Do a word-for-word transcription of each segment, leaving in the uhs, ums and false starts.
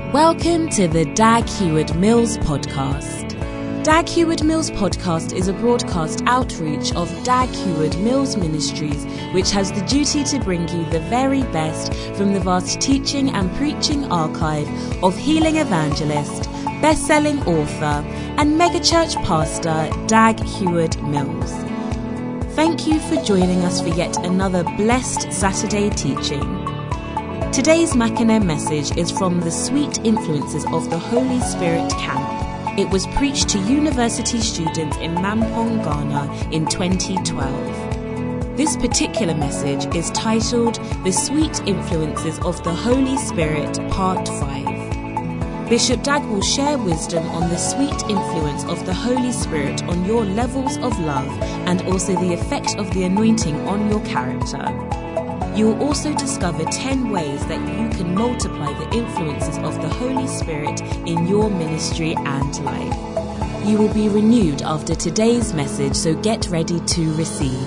Welcome to the Dag Heward-Mills podcast. Dag Heward-Mills podcast is a broadcast outreach of Dag Heward-Mills Ministries, which has the duty to bring you the very best from the vast teaching and preaching archive of healing evangelist, best-selling author, and megachurch pastor Dag Heward-Mills. Thank you for joining us for yet another blessed Saturday teaching. Today's Mackinac message is from the Sweet Influences of the Holy Spirit camp. It was preached to university students in Mampong, Ghana in twenty twelve. This particular message is titled The Sweet Influences of the Holy Spirit, Part five. Bishop Dag will share wisdom on the sweet influence of the Holy Spirit on your levels of love and also the effect of the anointing on your character. You will also discover ten ways that you can multiply the influences of the Holy Spirit in your ministry and life. You will be renewed after today's message, so get ready to receive.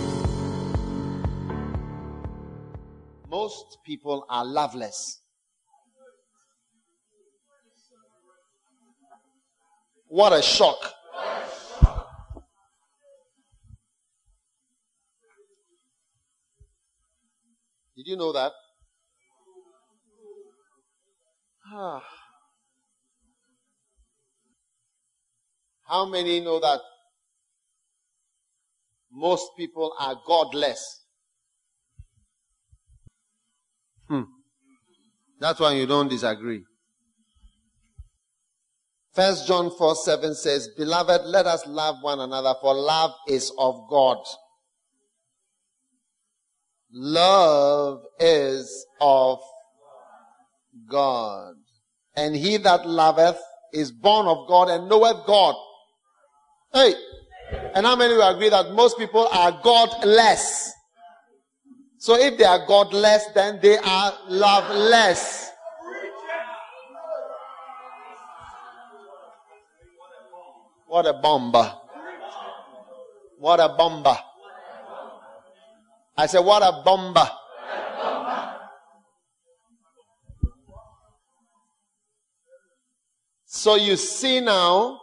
Most people are loveless. What a shock. Did you know that? Ah. How many know that most people are godless? Hmm. That's why you don't disagree. First John four seven says, Beloved, let us love one another, for love is of God. Love is of God. And he that loveth is born of God and knoweth God. Hey! And how many will agree that most people are godless? So if they are godless, then they are loveless. What a bomber. What a bomber. I said, what a bomber. So you see now,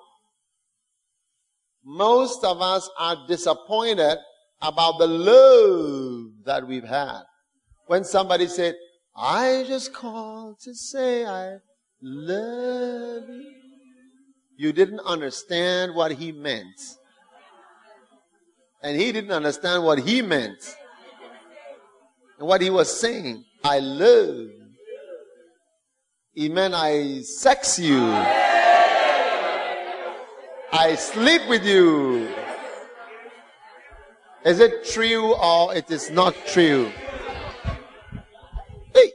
most of us are disappointed about the love that we've had. When somebody said, I just called to say I love you. You didn't understand what he meant. And he didn't understand what he meant. And what he was saying, I love. He meant I sex you. I sleep with you. Is it true or it is not true? Hey.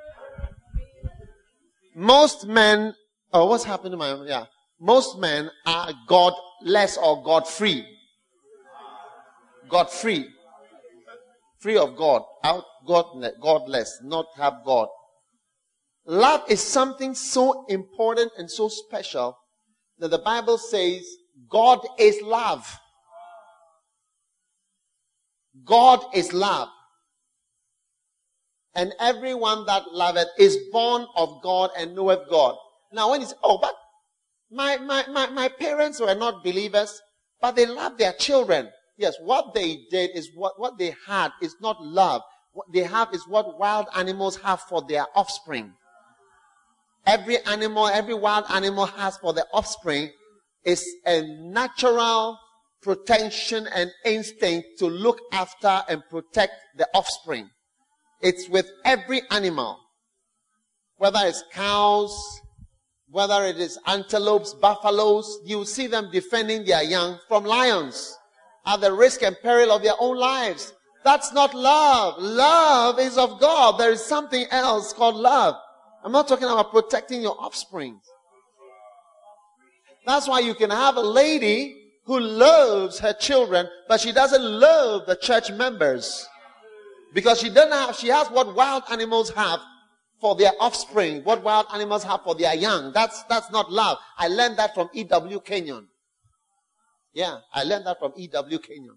Most men, oh, what's happened to my, yeah. Most men are godless or God-free. God-free. Free of God. Out God, godless. Not have God. Love is something so important and so special that the Bible says God is love. God is love. And everyone that loveth is born of God and knoweth God. Now when you say, oh, but My, my, my, my parents were not believers, but they loved their children. Yes, what they did is what, what they had is not love. What they have is what wild animals have for their offspring. Every animal, every wild animal has for their offspring is a natural protection and instinct to look after and protect the offspring. It's with every animal. Whether it's cows, whether it is antelopes, buffaloes, you see them defending their young from lions at the risk and peril of their own lives. That's not love. Love is of God. There is something else called love. I'm not talking about protecting your offspring. That's why you can have a lady who loves her children, but she doesn't love the church members. Because she doesn't have, she has what wild animals have for their offspring, what wild animals have for their young. That's, that's not love. I learned that from E W Kenyon. Yeah, I learned that from E W Kenyon.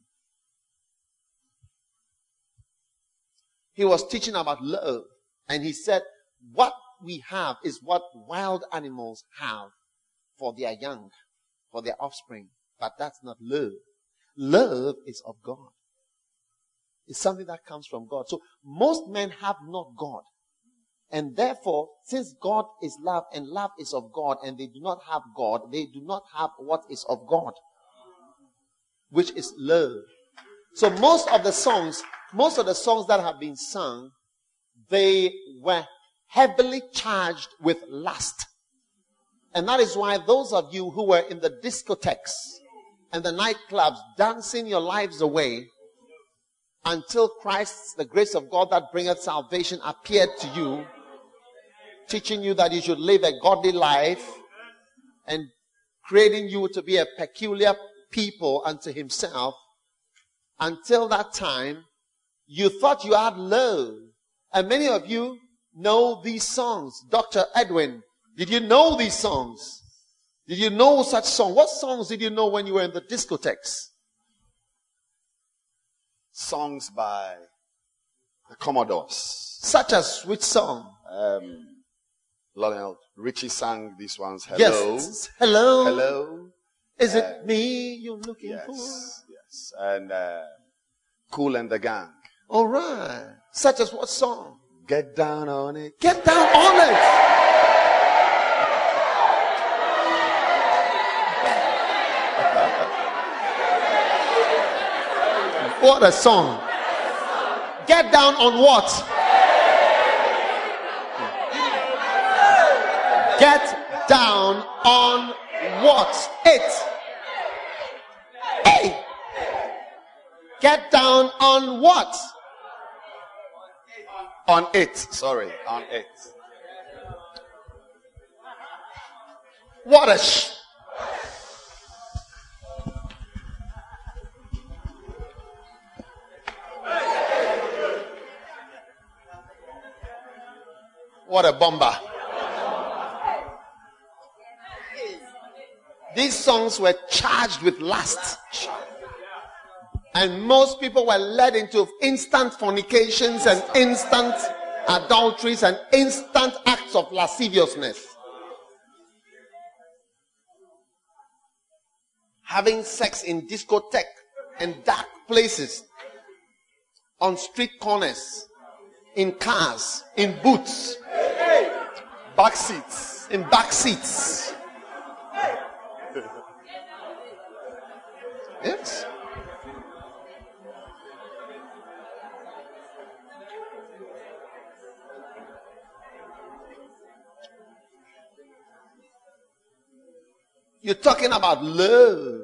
He was teaching about love. And he said, what we have is what wild animals have for their young, for their offspring. But that's not love. Love is of God. It's something that comes from God. So most men have not God. And therefore, since God is love and love is of God and they do not have God, they do not have what is of God, which is love. So most of the songs, most of the songs that have been sung, they were heavily charged with lust. And that is why those of you who were in the discotheques and the nightclubs dancing your lives away until Christ, the grace of God that bringeth salvation, appeared to you, teaching you that you should live a godly life and creating you to be a peculiar people unto himself. Until that time, you thought you had love. And many of you know these songs. Doctor Edwin, did you know these songs? Did you know such songs? What songs did you know when you were in the discotheques? Songs by the Commodores. Such as which song? Um, Lionel Richie sang these ones. Hello. Yes. Hello. Hello. Is uh, it me you're looking yes, for? Yes. And uh, Kool and the Gang. All right. Such as what song? Get down on it. Get down on it. What a song. Get down on what? Get down on what? It. Hey. Get down on what? On it. Sorry. On it. What a sh... What a bomber. These songs were charged with lust. And most people were led into instant fornications and instant adulteries and instant acts of lasciviousness. Having sex in discotheque and dark places, on street corners, in cars, in booths, back seats, in back seats. Yes. You're talking about love.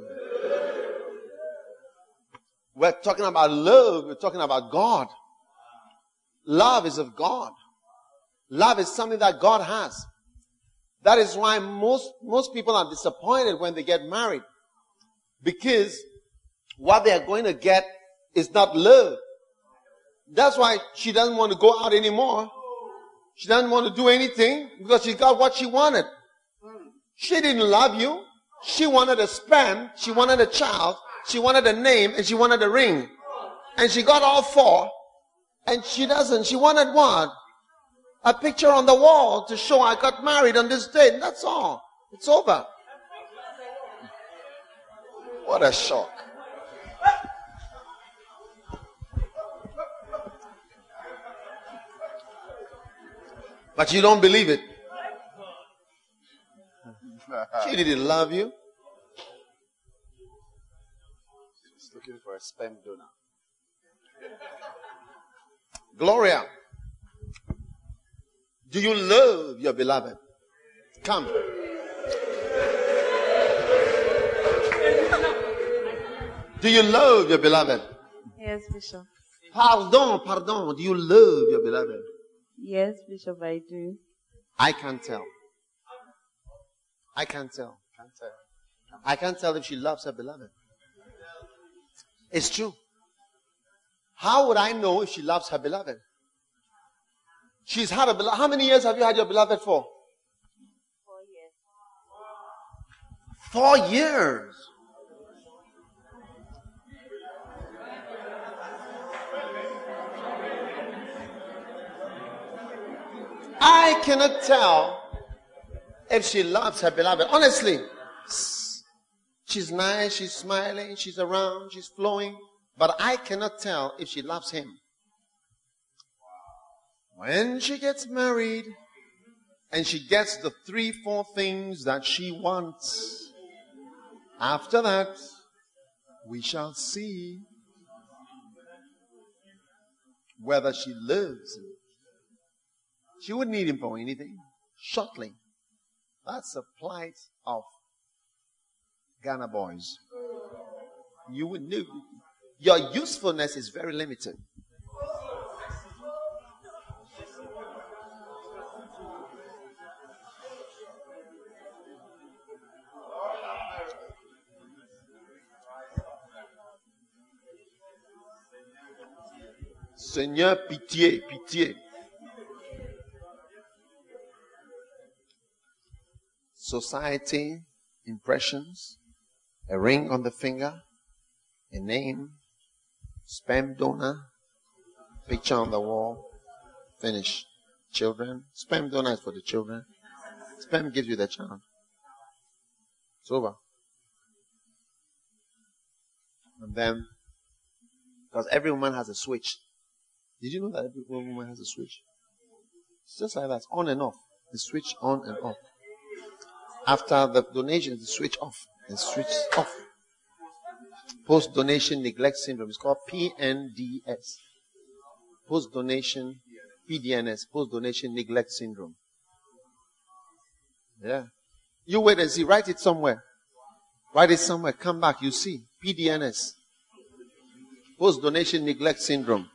We're talking about love. We're talking about God. Love is of God. Love is something that God has. That is why most, most people are disappointed when they get married. Because what they are going to get is not love. That's why she doesn't want to go out anymore. She doesn't want to do anything because she got what she wanted. She didn't love you. She wanted a sperm. She wanted a child. She wanted a name and she wanted a ring. And she got all four. And she doesn't. She wanted what? A picture on the wall to show I got married on this date. That's all. It's over. What a shock. But you don't believe it. She didn't love you. She's looking for a sperm donor. Gloria, do you love your beloved? Come. Do you love your beloved? Yes, Bishop. Pardon, pardon. Do you love your beloved? Yes, Bishop, I do. I can't tell. I can't tell. Can't tell. I can't tell if she loves her beloved. It's true. How would I know if she loves her beloved? She's had a beloved. How many years have you had your beloved for? Four years. Four years. I cannot tell if she loves her beloved. Honestly, she's nice, she's smiling, she's around, she's flowing, but I cannot tell if she loves him. When she gets married and she gets the three, four things that she wants, after that, we shall see whether she lives him. She wouldn't need him for anything. Shortly. That's the plight of Ghana boys. You would know. Your usefulness is very limited. Seigneur, pitié, pitié. Society, impressions, a ring on the finger, a name, sperm donor, picture on the wall, finish. Children, sperm donor is for the children. Sperm gives you the child. It's over. And then, because every woman has a switch. Did you know that every woman has a switch? It's just like that, on and off. The switch on and off. After the donation, the switch off. The switch off. Post-donation neglect syndrome. It's called P N D S. Post-donation, P D N S. Post-donation neglect syndrome. Yeah. You wait and see. Write it somewhere. Write it somewhere. Come back. You see. P D N S. Post-donation neglect syndrome.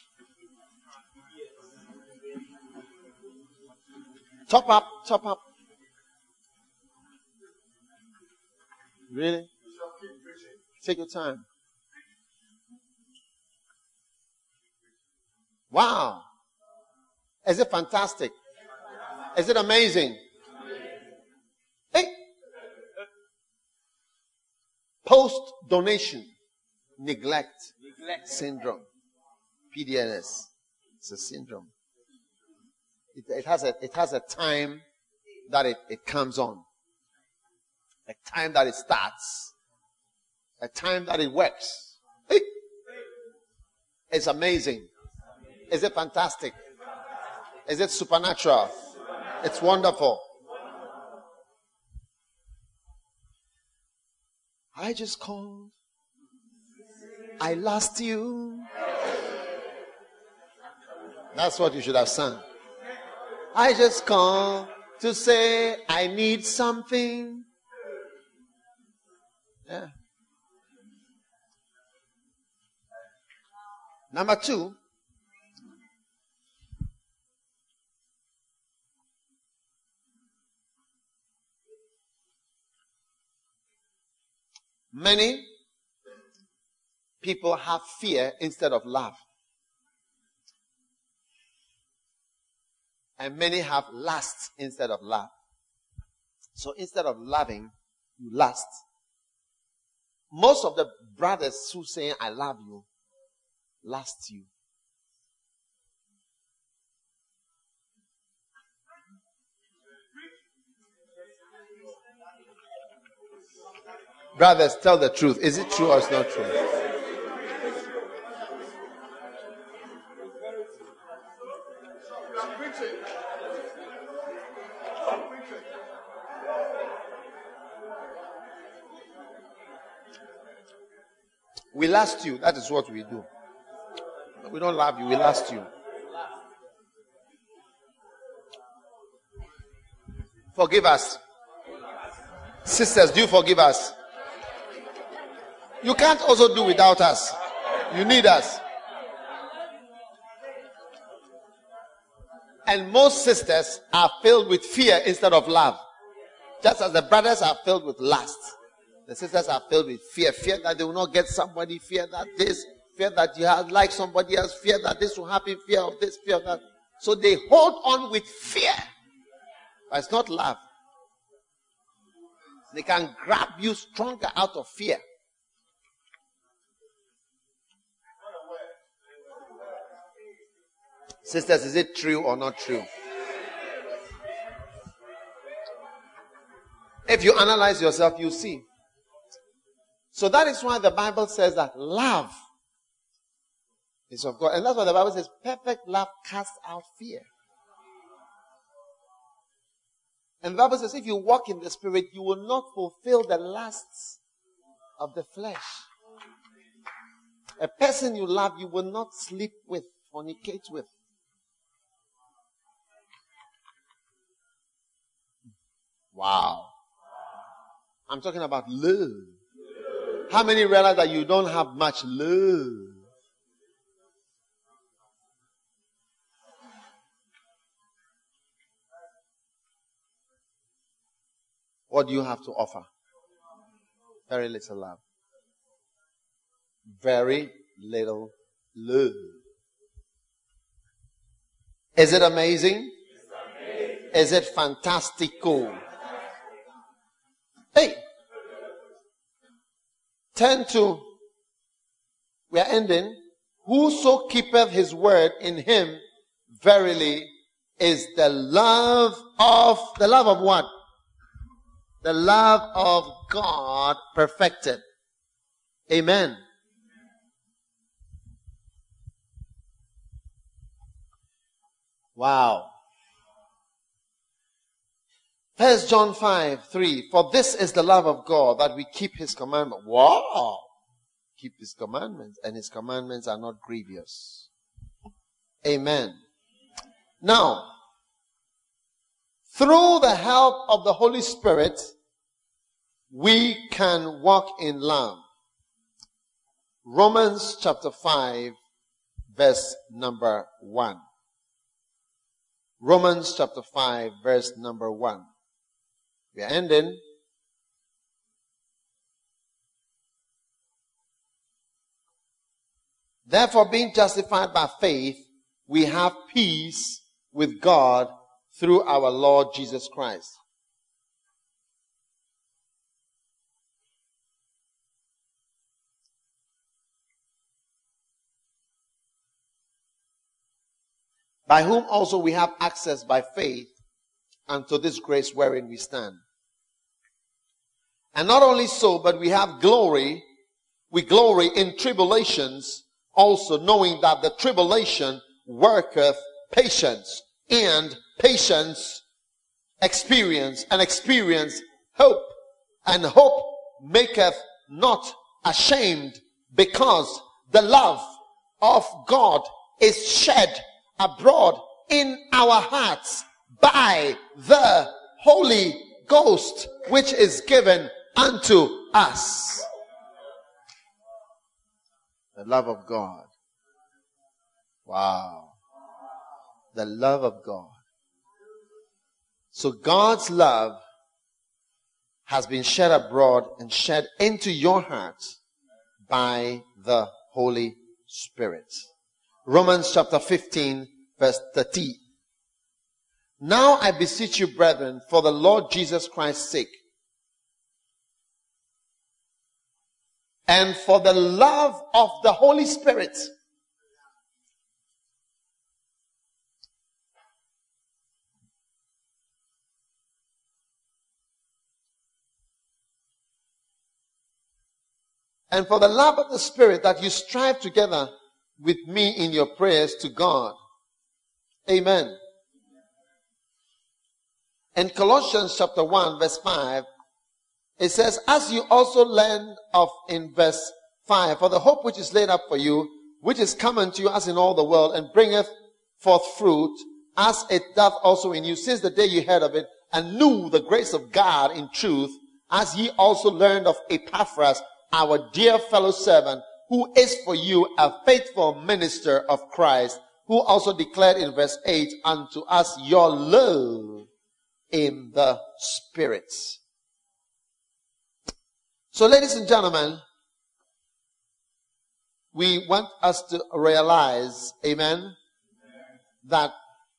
Top up, top up. Really? Take your time. Wow. Is it fantastic? Is it amazing? Hey. Post-donation neglect, neglect syndrome. P D N S. It's a syndrome. It, it has a it has a time that it, it comes on. A time that it starts. A time that it works. Hey. It's amazing. Is it fantastic? Is it supernatural? It's wonderful. I just called. I lost you. That's what you should have sung. I just called to say I need something. Yeah. Number two. Many people have fear instead of love. And many have lust instead of love. So instead of loving, you lust. Most of the brothers who say, I love you, lust you. Brothers, tell the truth. Is it true or it's not true? We lust you. That is what we do. We don't love you. We lust you. Forgive us. Sisters, do you forgive us? You can't also do without us. You need us. And most sisters are filled with fear instead of love. Just as the brothers are filled with lust. The sisters are filled with fear. Fear that they will not get somebody. Fear that this. Fear that you have like somebody else. Fear that this will happen. Fear of this. Fear of that. So they hold on with fear. But it's not love. They can grab you stronger out of fear. Sisters, is it true or not true? If you analyze yourself, you see. So that is why the Bible says that love is of God. And that's why the Bible says perfect love casts out fear. And the Bible says if you walk in the Spirit, you will not fulfill the lusts of the flesh. A person you love, you will not sleep with, fornicate with. Wow. I'm talking about love. How many realize that you don't have much love? What do you have to offer? Very little love. Very little love. Is it amazing? amazing. Is it fantastical? Hey, turn to, we are ending. Whoso keepeth his word, in him verily is the love of, the love of what? The love of God perfected. Amen. Wow. First John five, three. For this is the love of God, that we keep his commandments. Wow. Keep his commandments, and his commandments are not grievous. Amen. Now, through the help of the Holy Spirit, we can walk in love. Romans chapter five, verse number one. Romans chapter five, verse number one. We are ending. Therefore, being justified by faith, we have peace with God through our Lord Jesus Christ. By whom also we have access by faith unto this grace wherein we stand. And not only so, but we have glory. We glory in tribulations, also knowing that the tribulation worketh patience, and patience experience, and experience hope, and hope maketh not ashamed, because the love of God is shed abroad in our hearts by the Holy Ghost, which is given unto us. The love of God. Wow. The love of God. So God's love has been shed abroad and shed into your heart by the Holy Spirit. Romans chapter fifteen, verse thirty. Now I beseech you, brethren, for the Lord Jesus Christ's sake, and for the love of the Holy Spirit, and for the love of the Spirit, that you strive together with me in your prayers to God. Amen. In Colossians chapter one, verse five, it says, as you also learned of in verse five, for the hope which is laid up for you, which is common to you as in all the world, and bringeth forth fruit, as it doth also in you, since the day you heard of it, and knew the grace of God in truth, as ye also learned of Epaphras, our dear fellow servant, who is for you a faithful minister of Christ, who also declared in verse eight unto us your love in the Spirit. So ladies and gentlemen, we want us to realize, amen, amen, that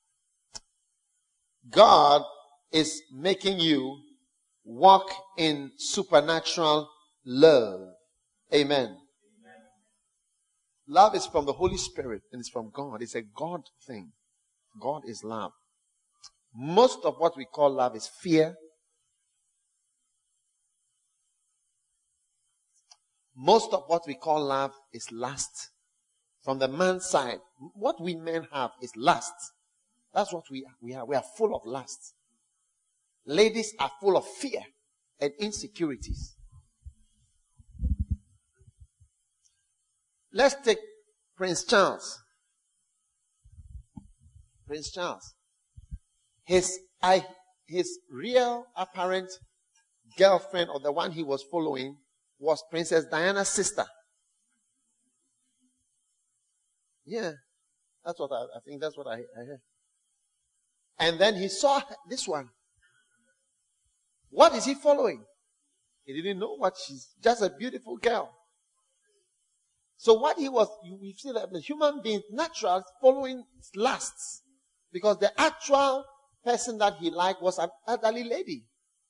God is making you walk in supernatural love. Amen. Amen. Love is from the Holy Spirit and it's from God. It's a God thing. God is love. Most of what we call love is fear, most of what we call love is lust. From the man's side, what we men have is lust. That's what we are. We are, we are full of lust. Ladies are full of fear and insecurities. Let's take Prince Charles. Prince Charles. His, I, his real apparent girlfriend, or the one he was following, was Princess Diana's sister. Yeah, that's what I, I think that's what I, I heard. And then he saw this one. What is he following? He didn't know what she's, just a beautiful girl. So what he was, you, you see that the human being, natural, following lusts. Because the actual person that he liked was an elderly lady.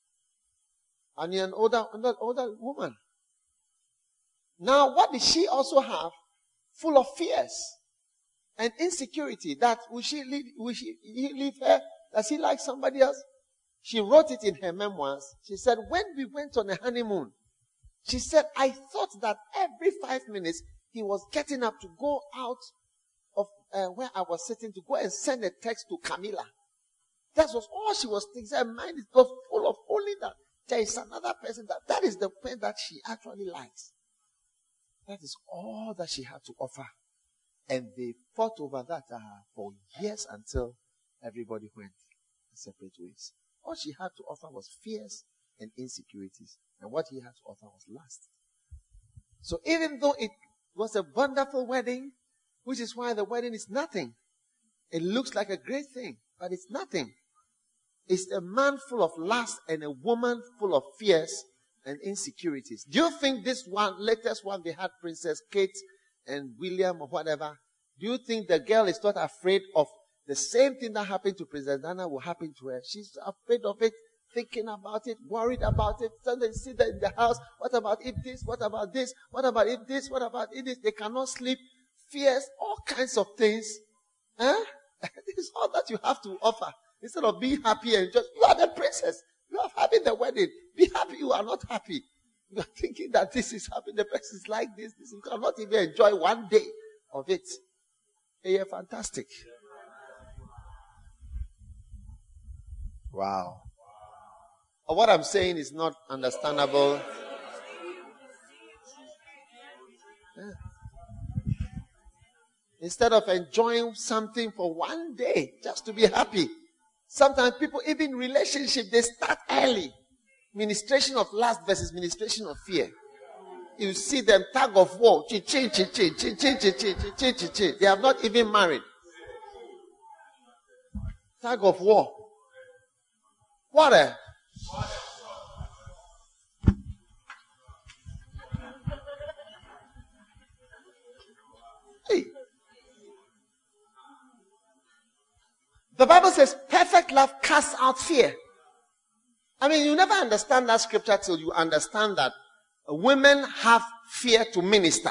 And an older, older, older woman. Now, what did she also have? Full of fears and insecurity. That will she leave, will she he leave her? Does he like somebody else? She wrote it in her memoirs. She said, when we went on a honeymoon, she said, I thought that every five minutes he was getting up to go out of uh, where I was sitting to go and send a text to Camilla. That was all she was thinking. Her mind was full of only that. There is another person that, that is the person that she actually likes. That is all that she had to offer. And they fought over that uh, for years until everybody went separate ways. All she had to offer was fears and insecurities. And what he had to offer was lust. So even though it was a wonderful wedding, which is why the wedding is nothing. It looks like a great thing, but it's nothing. It's a man full of lust and a woman full of fears and insecurities. Do you think this one, latest one, they had Princess Kate and William or whatever, do you think the girl is not afraid of the same thing that happened to Princess Diana will happen to her? She's afraid of it, thinking about it, worried about it. Sometimes you see that in the house. What about if this? What about this? What about if this? What about if this? They cannot sleep. Fears, all kinds of things. Huh? This is all that you have to offer. Instead of being happy and just, you are the princess. You are having the wedding. Be happy you are not happy. You are thinking that this is happening. The person is like this. this. You cannot even enjoy one day of it. Hey, yeah, fantastic. Wow. What I'm saying is not understandable. Yeah. Instead of enjoying something for one day, just to be happy. Sometimes people, even relationship, they start early. Ministration of lust versus ministration of fear. You see them tug of war. They have not even married. Tug of war. What a... Hey. The Bible says perfect love casts out fear. I mean, you never understand that scripture till you understand that women have fear to minister.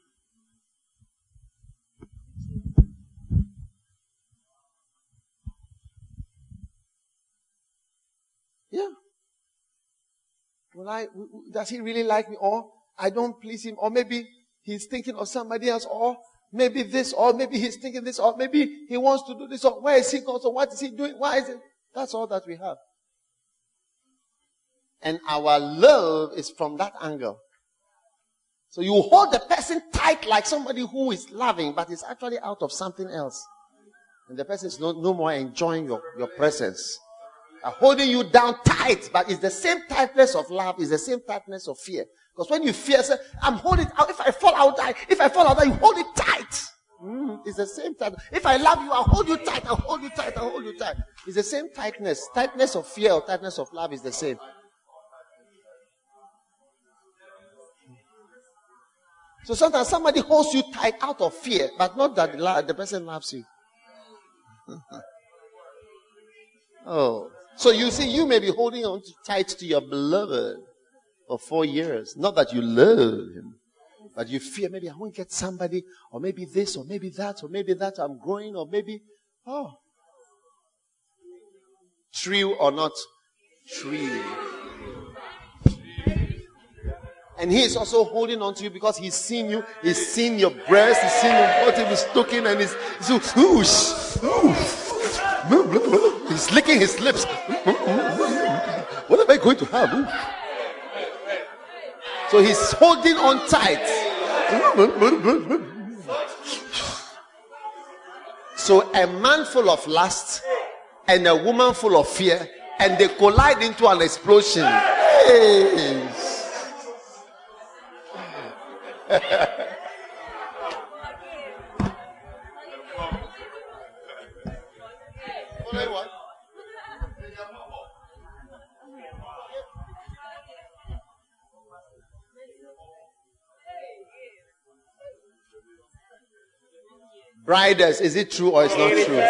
Yeah. Will I, does he really like me? Or I don't please him? Or maybe he's thinking of somebody else? Or maybe this? Or maybe he's thinking this? Or maybe he wants to do this? Or where is he going? So what is he doing? Why is it? That's all that we have. And our love is from that angle. So you hold the person tight like somebody who is loving, but is actually out of something else. And the person is no, no more enjoying your, your presence. Uh, holding you down tight, but it's the same tightness of love, it's the same tightness of fear. Because when you fear, say, I'm holding out. If I fall, I'll die. If I fall, I'll die. You hold it tight. Mm, it's the same tight. If I love you, I'll hold you tight. I'll hold you tight. I'll hold you tight. It's the same tightness. Tightness of fear or tightness of love is the same. So sometimes somebody holds you tight out of fear, but not that the, the person loves you. Oh. So you see, you may be holding on tight to your beloved for four years. Not that you love him, but you fear maybe I won't get somebody, or maybe this, or maybe that, or maybe that, I'm growing, or maybe, oh. True or not true. And he is also holding on to you because he's seen you. He's seen your breast. He's seen your body. He's talking and he's, so, oosh, ooh. He's licking his lips. What am I going to have? Ooh. So he's holding on tight. So a man full of lust and a woman full of fear, and they collide into an explosion. Hey. Briders, is it true or it's not true?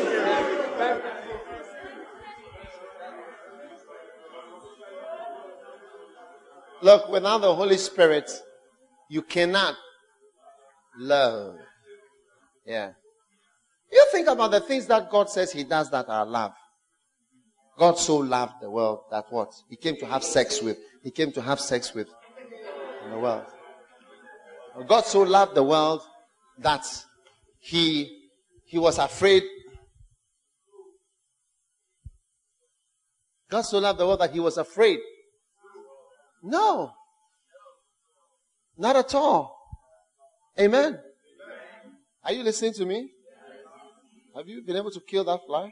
Look, without the Holy Spirit, you cannot love. Yeah. You think about the things that God says he does that are love. God so loved the world that what? He came to have sex with. He came to have sex with in the world. God so loved the world that he, he was afraid. God so loved the world that he was afraid. No. Not at all. Amen. Are you listening to me? Have you been able to kill that fly?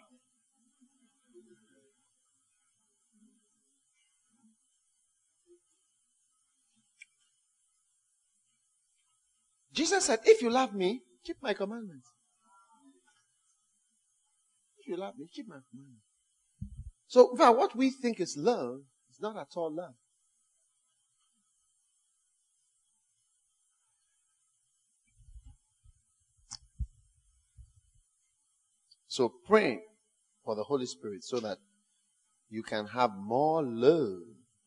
Jesus said, if you love me, keep my commandments. If you love me, keep my commandments. So, well, what we think is love is not at all love. So pray for the Holy Spirit so that you can have more love.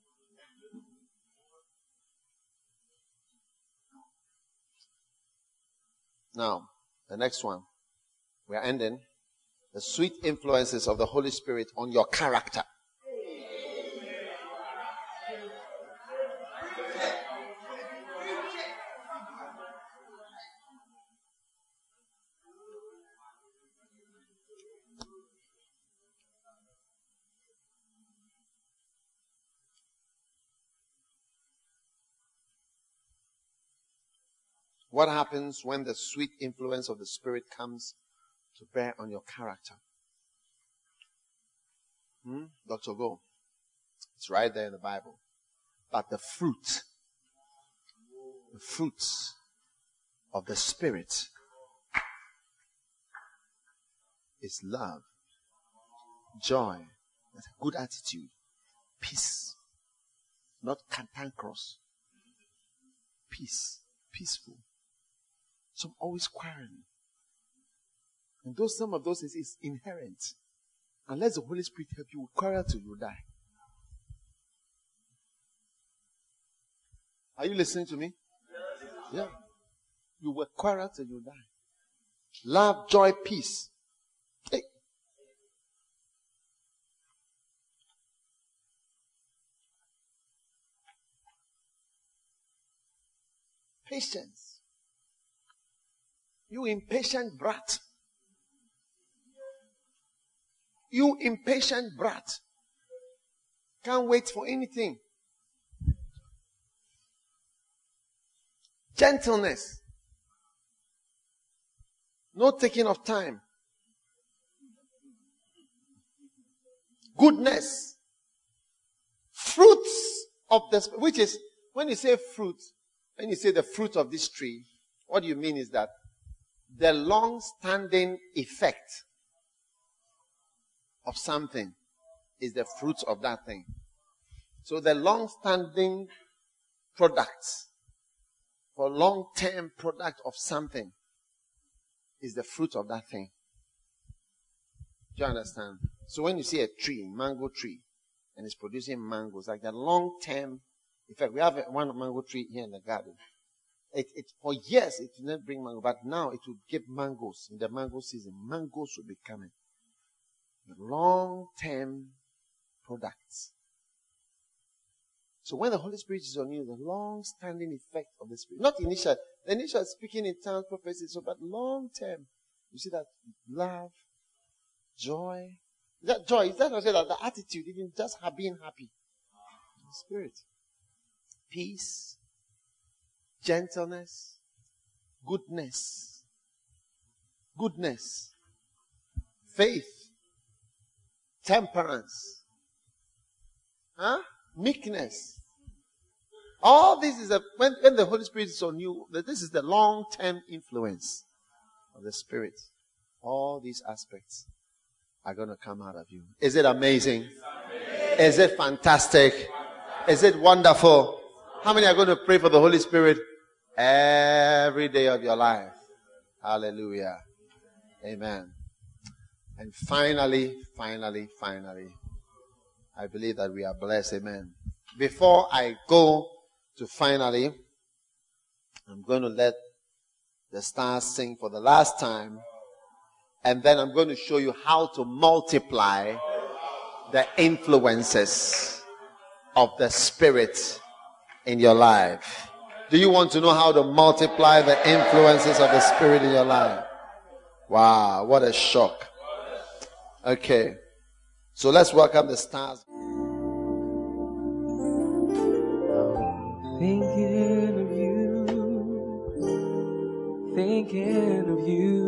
Now, the next one. We are ending. The sweet influences of the Holy Spirit on your character. What happens when the sweet influence of the Spirit comes to bear on your character? Hmm? Doctor Go. It's right there in the Bible. But the fruit, the fruits of the Spirit is love, joy, good attitude, peace, not cantankerous, peace, peaceful. Some always quarreling. And those some of those is, is inherent. Unless the Holy Spirit help you, you will quarrel till you die. Are you listening to me? Yeah. You will quarrel till you die. Love, joy, peace. Hey. Patience. You impatient brat. You impatient brat. Can't wait for anything. Gentleness. No taking of time. Goodness. Fruits of the Spirit. Which is, when you say fruit, when you say the fruit of this tree, what you mean is that the long-standing effect of something is the fruit of that thing. So the long-standing products, for long-term product of something, is the fruit of that thing. Do you understand? So when you see a tree, mango tree, and it's producing mangoes, like the long-term effect. We have one mango tree here in the garden. It, it, for years, it did not bring mango, but now it will give mangoes. In the mango season, mangoes will be coming. Long-term products. So when the Holy Spirit is on you, the long-standing effect of the Spirit, not initial, the initial speaking in tongues, prophecy, so but long-term, you see that love, joy, that joy, is that also that the attitude, even just being happy, the Spirit, peace, gentleness, goodness, goodness, faith, temperance, huh? Meekness. All this is a, when, when the Holy Spirit is on you, this is the long-term influence of the Spirit. All these aspects are going to come out of you. Is it amazing? amazing? Is it fantastic? Is it wonderful? How many are going to pray for the Holy Spirit every day of your life? Hallelujah. Amen. And finally, finally, finally, I believe that we are blessed. Amen. Before I go to finally, I'm going to let the stars sing for the last time. And then I'm going to show you how to multiply the influences of the Spirit in your life. Do you want to know how to multiply the influences of the Spirit in your life? Wow, what a shock. Okay. So let's welcome the stars. Thinking of you, thinking of you.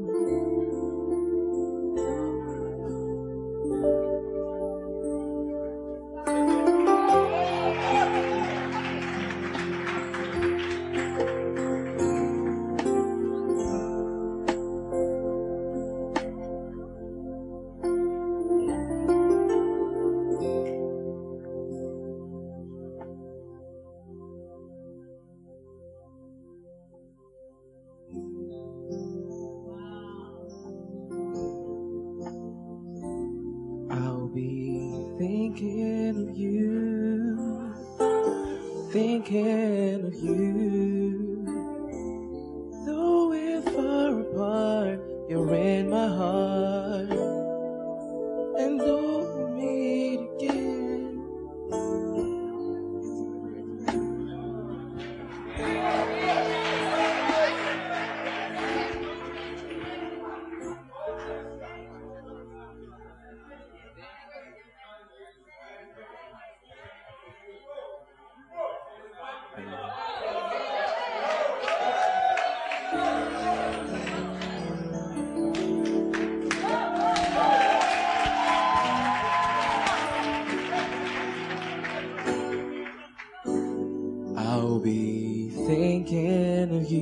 Thinking of you, thinking of you. Though we're far apart, you're in my heart. And though we meet again, I'll be thinking of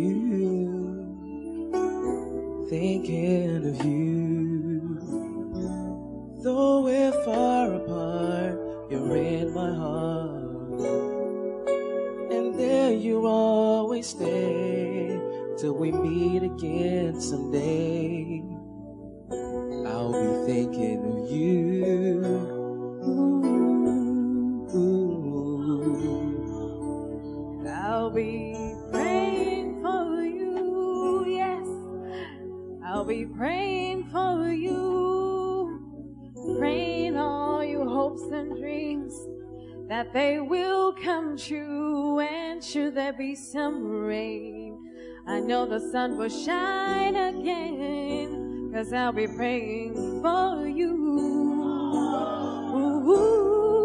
you, thinking of you. Though we're far apart, you're in my heart. And there you always stay till we meet again someday. I'll be thinking of you. I'll be praying for you, yes. I'll be praying for you, praying all your hopes and dreams, that they will come true. And should there be some rain, I know the sun will shine again, 'cause I'll be praying for you. Ooh, ooh.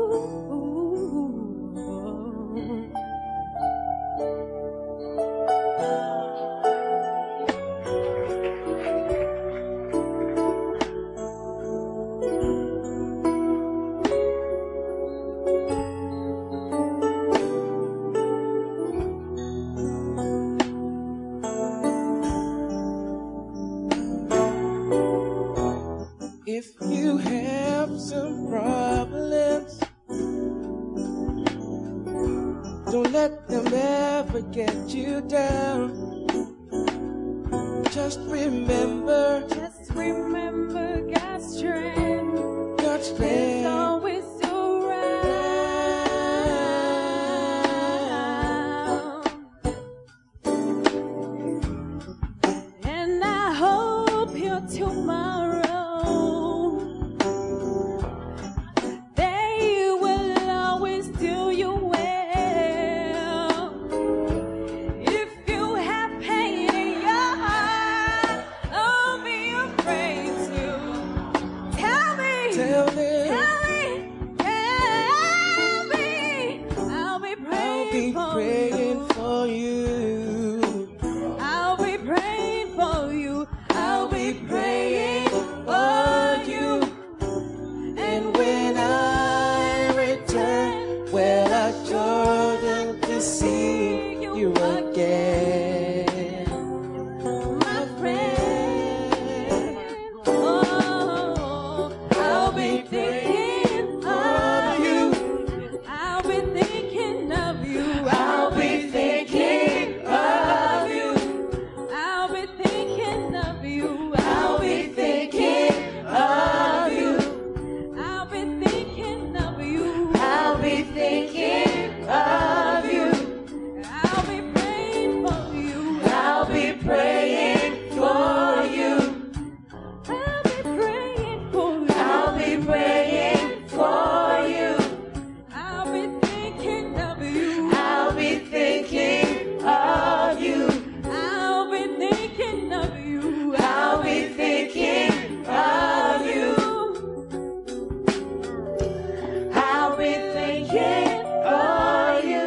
if you have some problems, don't let them ever get you down. Just remember, Just remember God's strength. God's It's strength. always around. And I hope your tomorrow, they will always do you well. I'll be praying I'll be for praying you. for you. I'll be praying for you. I'll be praying For you. And when I return, well, I Jordan to see you again, my friend. Oh, I'll be thinking of you. I'll be thinking of you. I'll be thinking of you. I'll be thinking of you. I'll be thinking of you. I'll be thinking of you. I'll be thinking of you. I'll be praying for you. I'll be praying for you. I'll be praying for you. I'll be praying for you. I'll be thinking of you. I'll be thinking of you. I'll be thinking of you. I'll be thinking of you. I'll be thinking of you.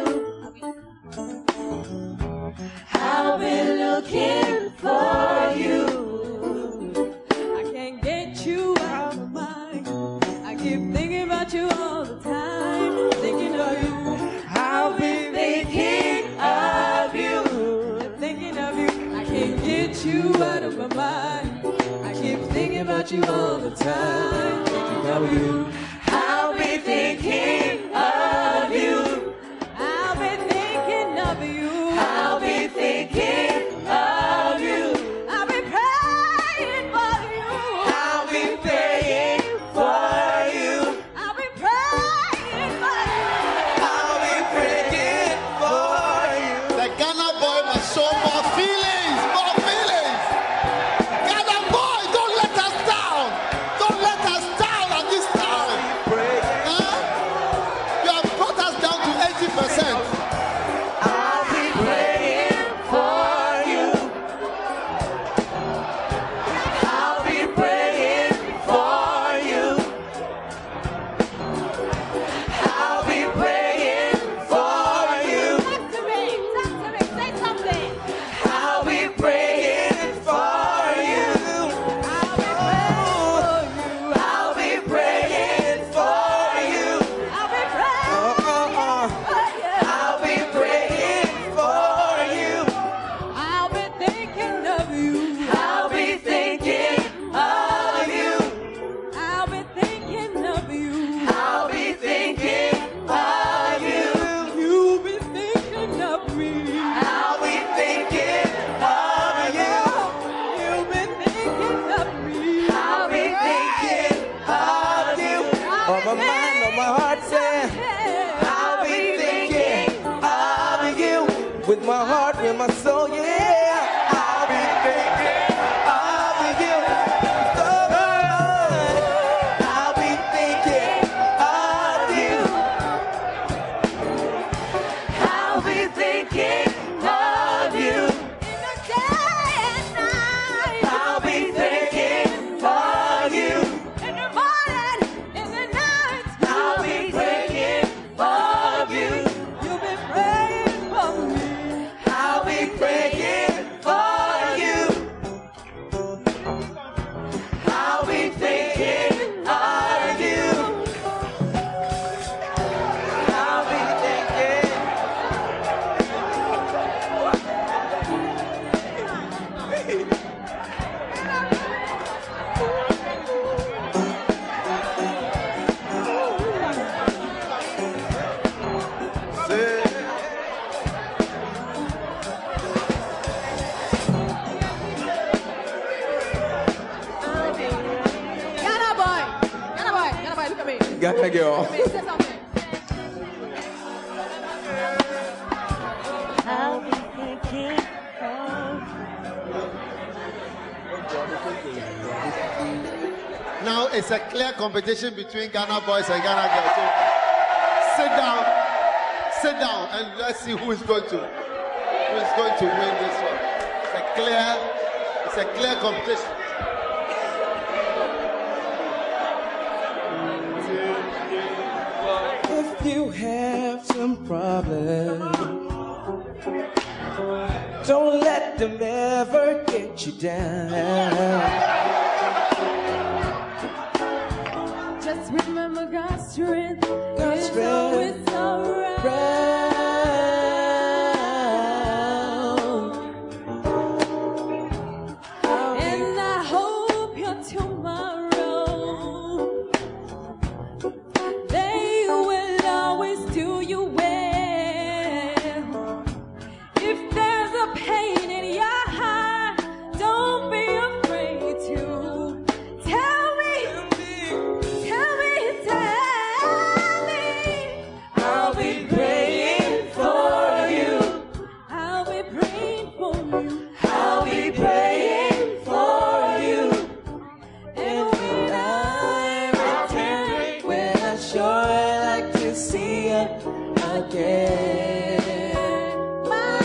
I'll be looking for you. I can't get you out of my mind. I keep thinking about you all the time. Thinking of you. I'll be thinking of you. Thinking of you. I can't get you out of my mind. I keep thinking about you all the time. Thinking of you. I'll be thinking of you. I'll be thinking of you. I'll be thinking of you. I'll be praying for you. I'll be praying for you. I'll be praying for you. I'll be praying for you. The Ghana boy must show more feelings, more feelings. Ghana boy, don't let us down. Don't let us down at this time. Huh? You have brought us down to eighty percent. I'll be praying for you. I'll be praying for you. I'll be praying for you. Talk to me. Talk to me. Say something. I'll be praying for you. I'll be praying for you. I'll be praying for you. I'll be praying Uh-uh. for you. I'll be praying for you. I'll be thinking of you. I'll be thinking of you. I'll be thinking of you. I'll be thinking of you. You'll be thinking of me. I'll be thinking of you. You've been thinking of me. I'll be thinking of you. On my mind, on my heart, say, I'll be thinking of you. With my heart, with my soul, yeah. I'll be thinking of you. So good. I'll be thinking of you. I'll be thinking of you. In the day and night. I'll be thinking of you. In the morning, in the night. I'll be praying for you. You've been praying for me. I'll be praying for you. I'll be thinking of you. I'll be thinking. Ghana boy. Ghana boy. Ghana boy, look at me. Ghana girl. Look at me. Say something. I'll be thinking Now it's a clear competition between Ghana boys and Ghana girls. So sit down, sit down, and let's see who is going to who is going to win this one. It's a clear, it's a clear competition. you have some problems, don't let them ever get you down. Just remember God's strength. God's It's strength. always around. And I hope your tomorrow, they will always do you well. If there's a pain in your heart, don't be afraid to tell me, tell me, tell me. I'll be praying for you. I'll be praying for you. I'll be praying for you. And when I return, When I sure like to see you again, my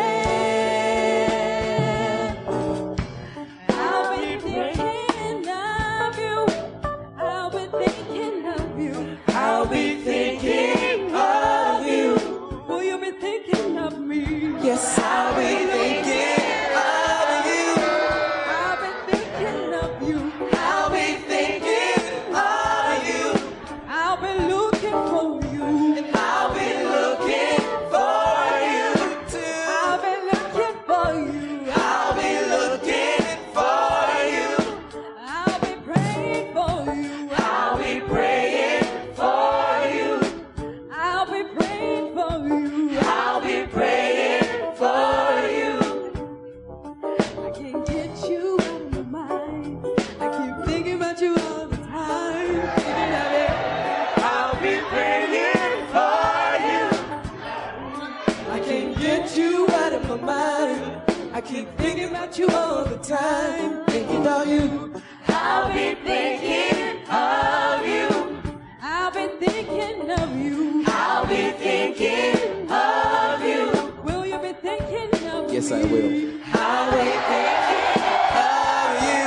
friend, I'll be thinking of you. I'll be thinking of you. I'll be thinking of you. Will you be thinking of me? Yes, I'll be thinking of you. I'll be thinking of you. I'll be thinking of you. I'll be looking for you. I'll be looking for you too. I'll be looking for you. I'll be looking for you. I'll be praying for you. I'll be praying for you. I'll be praying for you. I'll be praying for you. I can't get you out of my mind. I keep thinking about you all the time. Thinking of it. I'll be praying for you. I can't get you out of my mind. I keep thinking about you all the time. Thinking of you. I'll be thinking of you. I've been thinking of you. I'll be thinking of you. Will you be thinking of me? Yes, I will. I'll be thinking of you.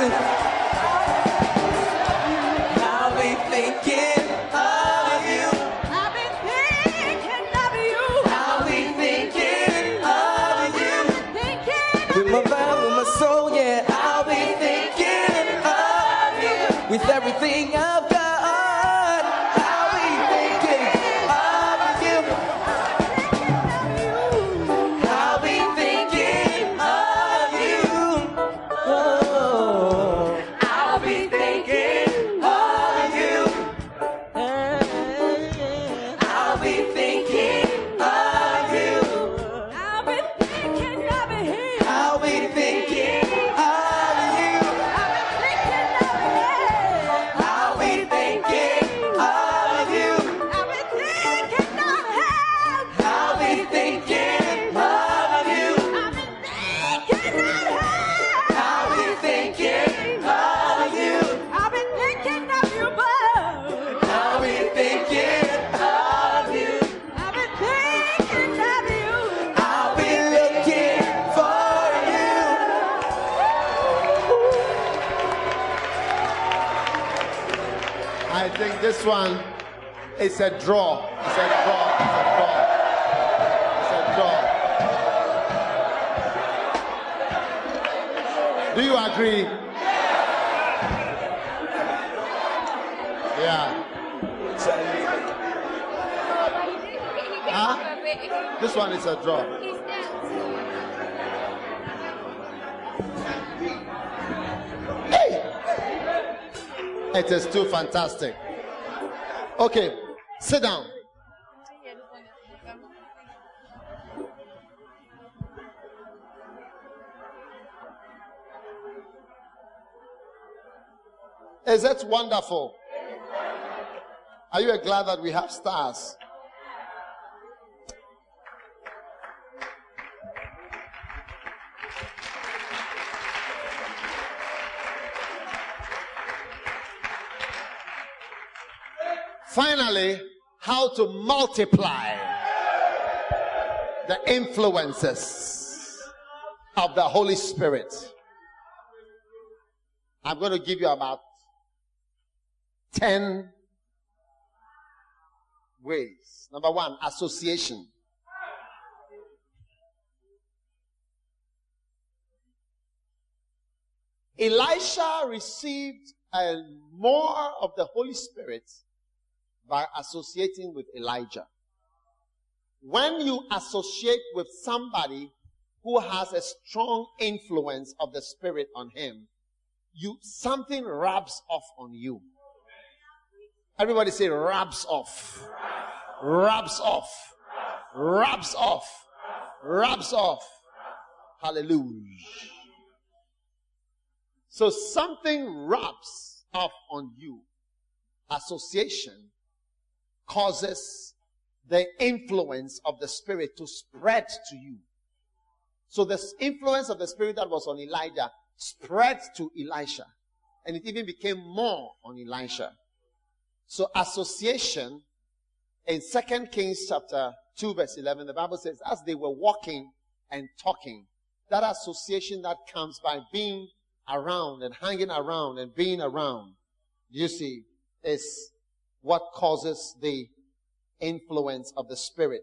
I'll be thinking of you. I've been thinking of you. I'll be thinking of you. Thinking With my mind, with my soul, yeah. I'll be thinking of you. With everything I've got, I'll be thinking of you. I'll be thinking of you. Oh, I'll be thinking of you. I'll be thinking of you. I've been thinking of him. I'll be thinking of you. I've been thinking of him. I'll be thinking of you. I've been thinking of him. I'll be thinking of you. I've been thinking of him. I'll be thinking of you. I've been thinking of you, but I'll be thinking of you. I've been thinking of you. I'll be looking for you. I think this one is a draw. It's a draw. It's a draw. It's a draw. Do you agree? Yeah. Huh? This one is a draw. Hey! It is too fantastic. Okay, sit down. Is that wonderful? Are you glad that we have stars? Finally, how to multiply the influences of the Holy Spirit. I'm going to give you about ten ways. Number one, association. Elisha received uh, more of the Holy Spirit by associating with Elijah. When you associate with somebody who has a strong influence of the Spirit on him, you something rubs off on you. Everybody say rubs off. Rubs off. Rubs off. Rubs off. Hallelujah. So something rubs off on you. Association causes the influence of the Spirit to spread to you. So the influence of the Spirit that was on Elijah spread to Elisha. And it even became more on Elisha. So association, in Second Kings chapter two verse eleven, the Bible says, as they were walking and talking, that association that comes by being around and hanging around and being around, you see, is what causes the influence of the Spirit.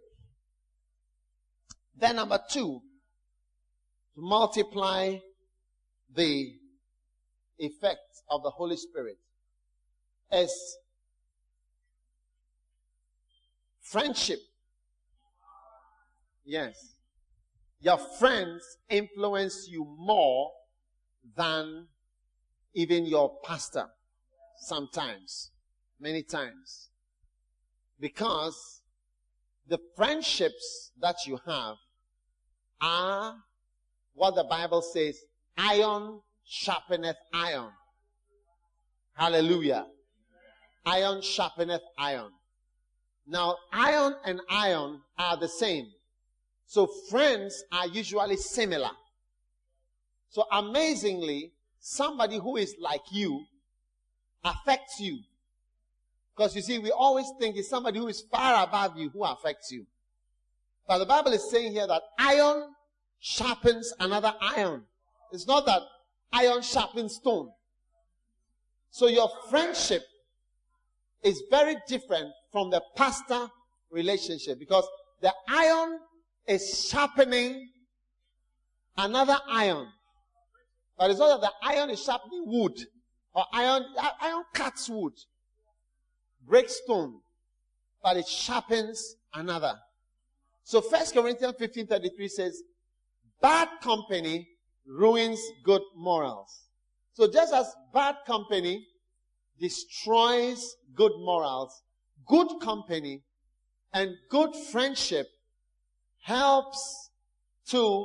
Then number two, to multiply the effect of the Holy Spirit is friendship. Yes. Your friends influence you more than even your pastor sometimes, many times. Because the friendships that you have are what the Bible says, iron sharpeneth iron. Hallelujah. Iron sharpeneth iron. Now, iron and iron are the same. So friends are usually similar. So amazingly, somebody who is like you affects you. Because you see, we always think it's somebody who is far above you who affects you. But the Bible is saying here that iron sharpens another iron. It's not that iron sharpens stone. So your friendship is very different from the pastor relationship, because the iron is sharpening another iron. But it's not that the iron is sharpening wood, or iron, iron cuts wood, breaks stone, but it sharpens another. So First Corinthians fifteen thirty-three says, bad company ruins good morals. So just as bad company destroys good morals, good company and good friendship helps to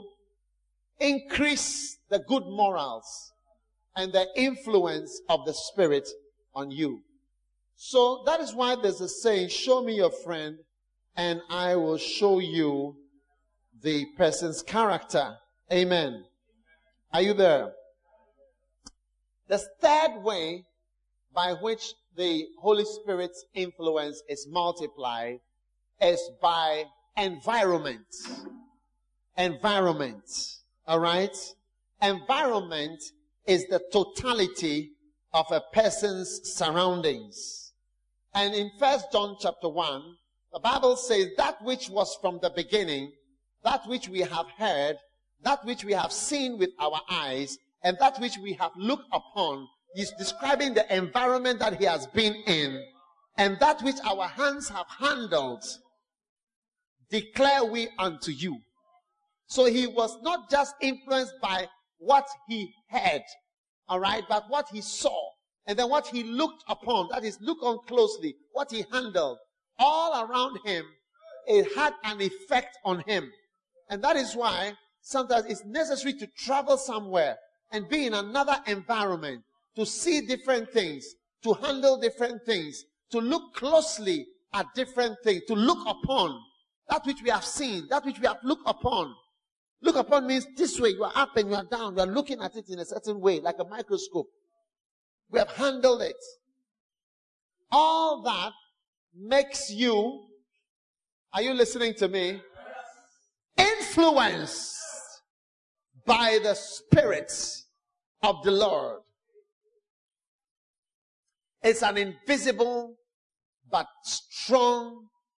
increase the good morals and the influence of the Spirit on you. So that is why there's a saying, show me your friend and I will show you the person's character. Amen. Are you there? The third way by which the Holy Spirit's influence is multiplied is by environment. Environment. All right? Environment is the totality of a person's surroundings. And in First John chapter one, the Bible says that which was from the beginning, that which we have heard, that which we have seen with our eyes, and that which we have looked upon, is describing the environment that he has been in, and that which our hands have handled, declare we unto you. So he was not just influenced by what he heard, all right, but what he saw, and then what he looked upon, that is, look on closely, what he handled, all around him, it had an effect on him. And that is why sometimes it's necessary to travel somewhere and be in another environment, to see different things, to handle different things, to look closely at different things, to look upon that which we have seen, that which we have looked upon. Look upon means this way, you are up and you are down, you are looking at it in a certain way, like a microscope. We have handled it. All that makes you, are you listening to me? Influenced by the Spirit of the Lord. It's an invisible but strong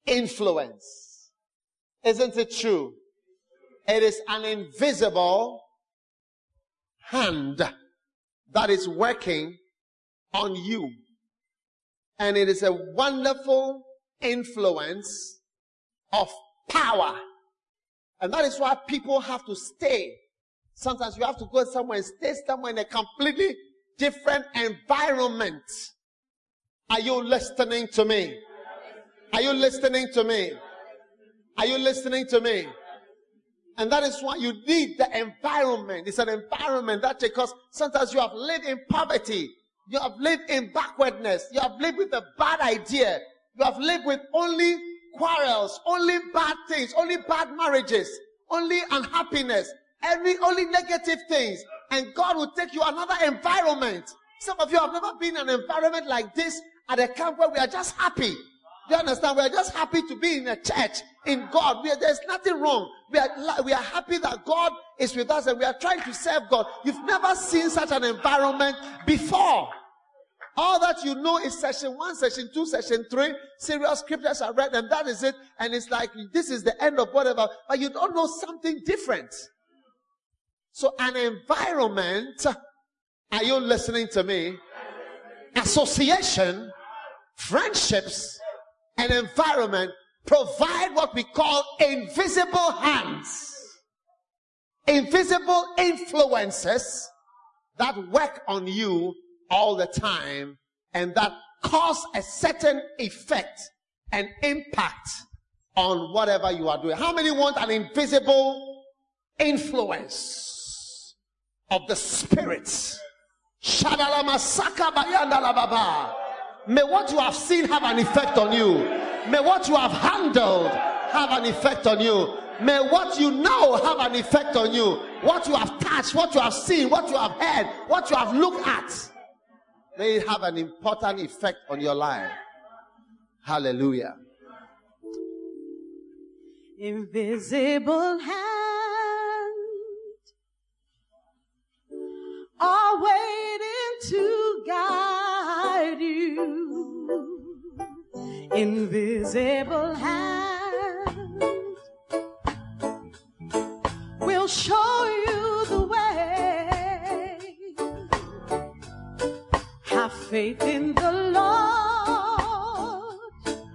influence. Isn't it true? It is an invisible hand that is working on you. And it is a wonderful influence of power. And that is why people have to stay. Sometimes you have to go somewhere and stay somewhere in a completely different environment. Are you listening to me? Are you listening to me? Are you listening to me? And that is why you need the environment. It's an environment that, because sometimes you have lived in poverty. You have lived in backwardness. You have lived with a bad idea. You have lived with only quarrels, only bad things, only bad marriages, only unhappiness, every only negative things. And God will take you another environment. Some of you have never been in an environment like this at a camp where we are just happy. Do you understand? We are just happy to be in a church, in God. We are, there's nothing wrong. We are, we are happy that God is with us and we are trying to serve God. You've never seen such an environment before. All that you know is session one, session two, session three. Serious scriptures are read and that is it. And it's like, this is the end of whatever. But you don't know something different. So an environment, are you listening to me? Association, friendships, and environment provide what we call invisible hands. Invisible influences that work on you all the time and that cause a certain effect and impact on whatever you are doing. How many want an invisible influence of the Spirit? May what you have seen have an effect on you. May what you have handled have an effect on you. May what you know have an effect on you. What you have touched, what you have seen, what you have heard, what you have looked at, may it have an important effect on your life. Hallelujah. Invisible hand are waiting to guide you. Invisible hand will show you the way. Have faith in the Lord.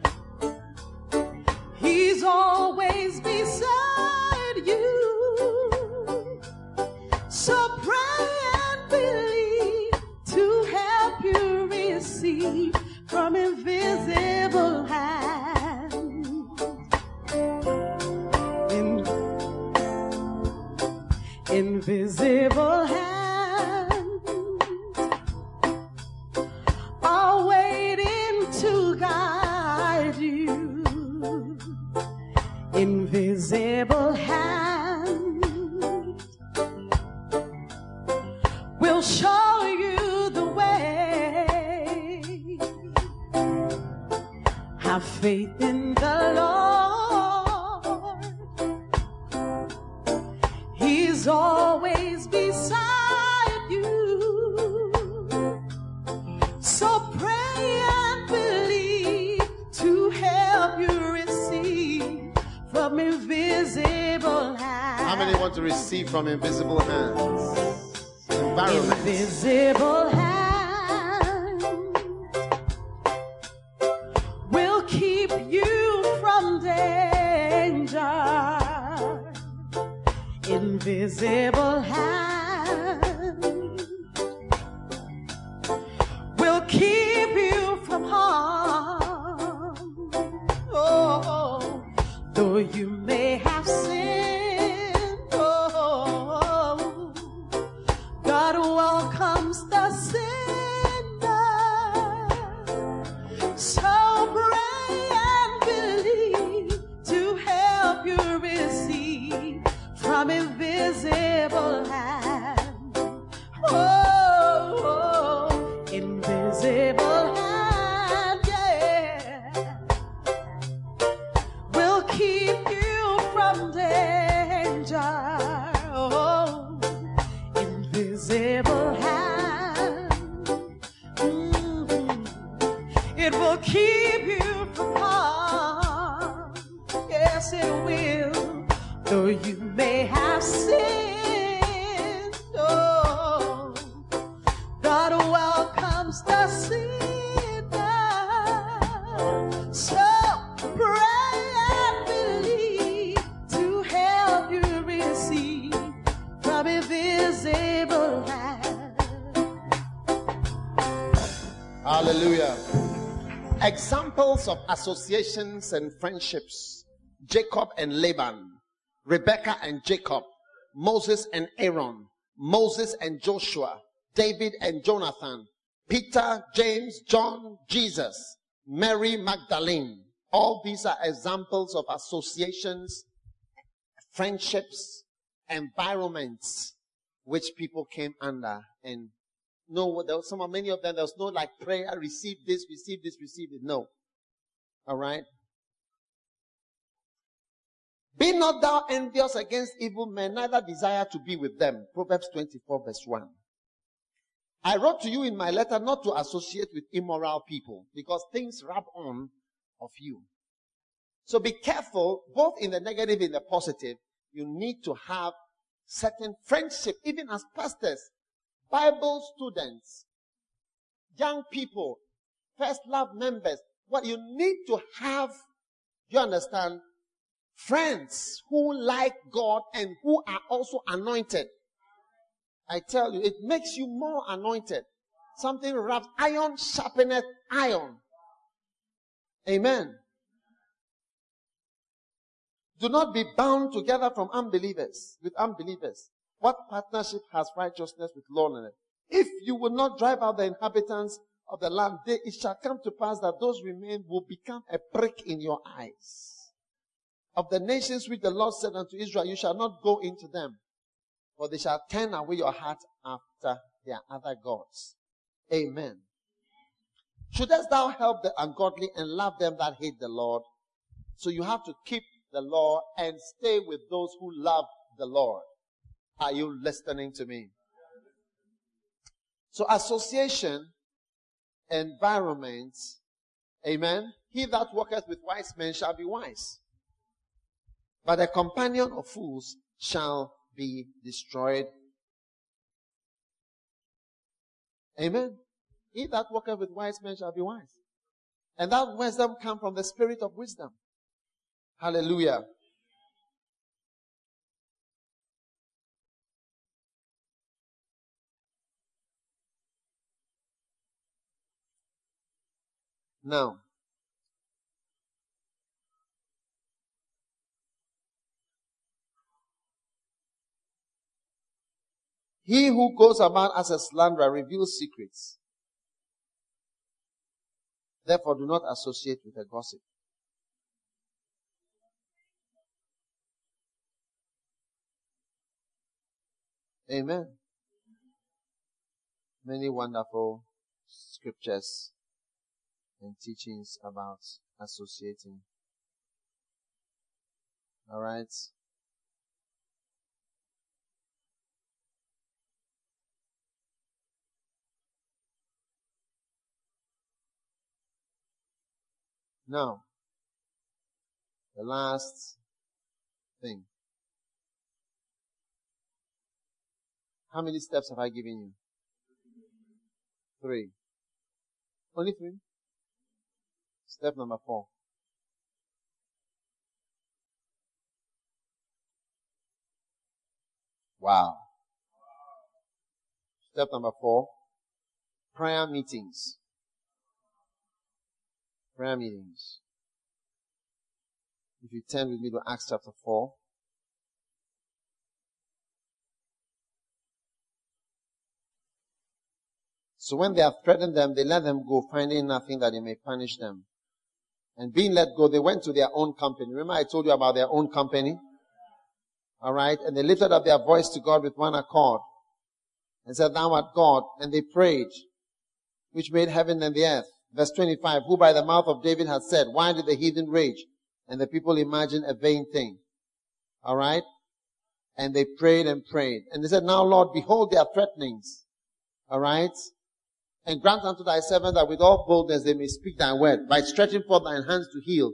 He's always beside you. So pray and believe to help you receive from invisible hand. In, invisible hand are waiting to guide you. Invisible hand will show you the way. Have faith in the Lord. He's always beside you. So pray and believe to help you receive from invisible hands. How many want to receive from invisible hands? Environment. Invisible hands will keep you from danger. Invisible hands will keep you from harm. Oh, though you may have sinned, oh, God welcomes the sinner. So pray and believe to help you receive from invisible hand. Oh, oh, invisible hand, yeah, will keep you from death. it will, though you may have sinned. Oh, God welcomes the sinner. So pray and believe to help you receive from invisible hand. Hallelujah. Examples of associations and friendships: Jacob and Laban, Rebekah and Jacob, Moses and Aaron, Moses and Joshua, David and Jonathan, Peter, James, John, Jesus, Mary Magdalene. All these are examples of associations, friendships, environments which people came under. And no, there was some, many of them, there was no like prayer, receive this, receive this, receive it. No. All right. Be not thou envious against evil men, neither desire to be with them. Proverbs twenty-four verse one. I wrote to you in my letter not to associate with immoral people, because things rub on of you. So be careful, both in the negative and in the positive. You need to have certain friendship, even as pastors, Bible students, young people, First Love members. What you need to have, you understand, friends who like God and who are also anointed. I tell you, it makes you more anointed. Something wraps, iron sharpeneth iron. Amen. Do not be bound together from unbelievers, with unbelievers. What partnership has righteousness with lawlessness? If you will not drive out the inhabitants of the land, they, it shall come to pass that those remain will become a prick in your eyes. Of the nations which the Lord said unto Israel, you shall not go into them, for they shall turn away your heart after their other gods. Amen. Shouldest thou help the ungodly and love them that hate the Lord? So you have to keep the law and stay with those who love the Lord. Are you listening to me? So association, environment, amen. He that walketh with wise men shall be wise, but a companion of fools shall be destroyed. Amen. He that walketh with wise men shall be wise. And that wisdom comes from the spirit of wisdom. Hallelujah. Now, he who goes about as a slanderer reveals secrets. Therefore, do not associate with a gossip. Amen. Many wonderful scriptures and teachings about associating. All right. Now, the last thing. How many steps have I given you? Three. Only three? Step number four. Wow. Step number four. Prayer meetings. Prayer meetings. If you turn with me to Acts chapter four. So when they have threatened them, they let them go, finding nothing that they may punish them. And being let go, they went to their own company. Remember I told you about their own company? Alright, and they lifted up their voice to God with one accord. And said, Thou art God. And they prayed, which made heaven and the earth. Verse twenty-five, who by the mouth of David had said, Why did the heathen rage? And the people imagined a vain thing. Alright? And they prayed and prayed. And they said, Now Lord, behold their threatenings. Alright? And grant unto thy servant that with all boldness they may speak thy word, by stretching forth thine hands to heal,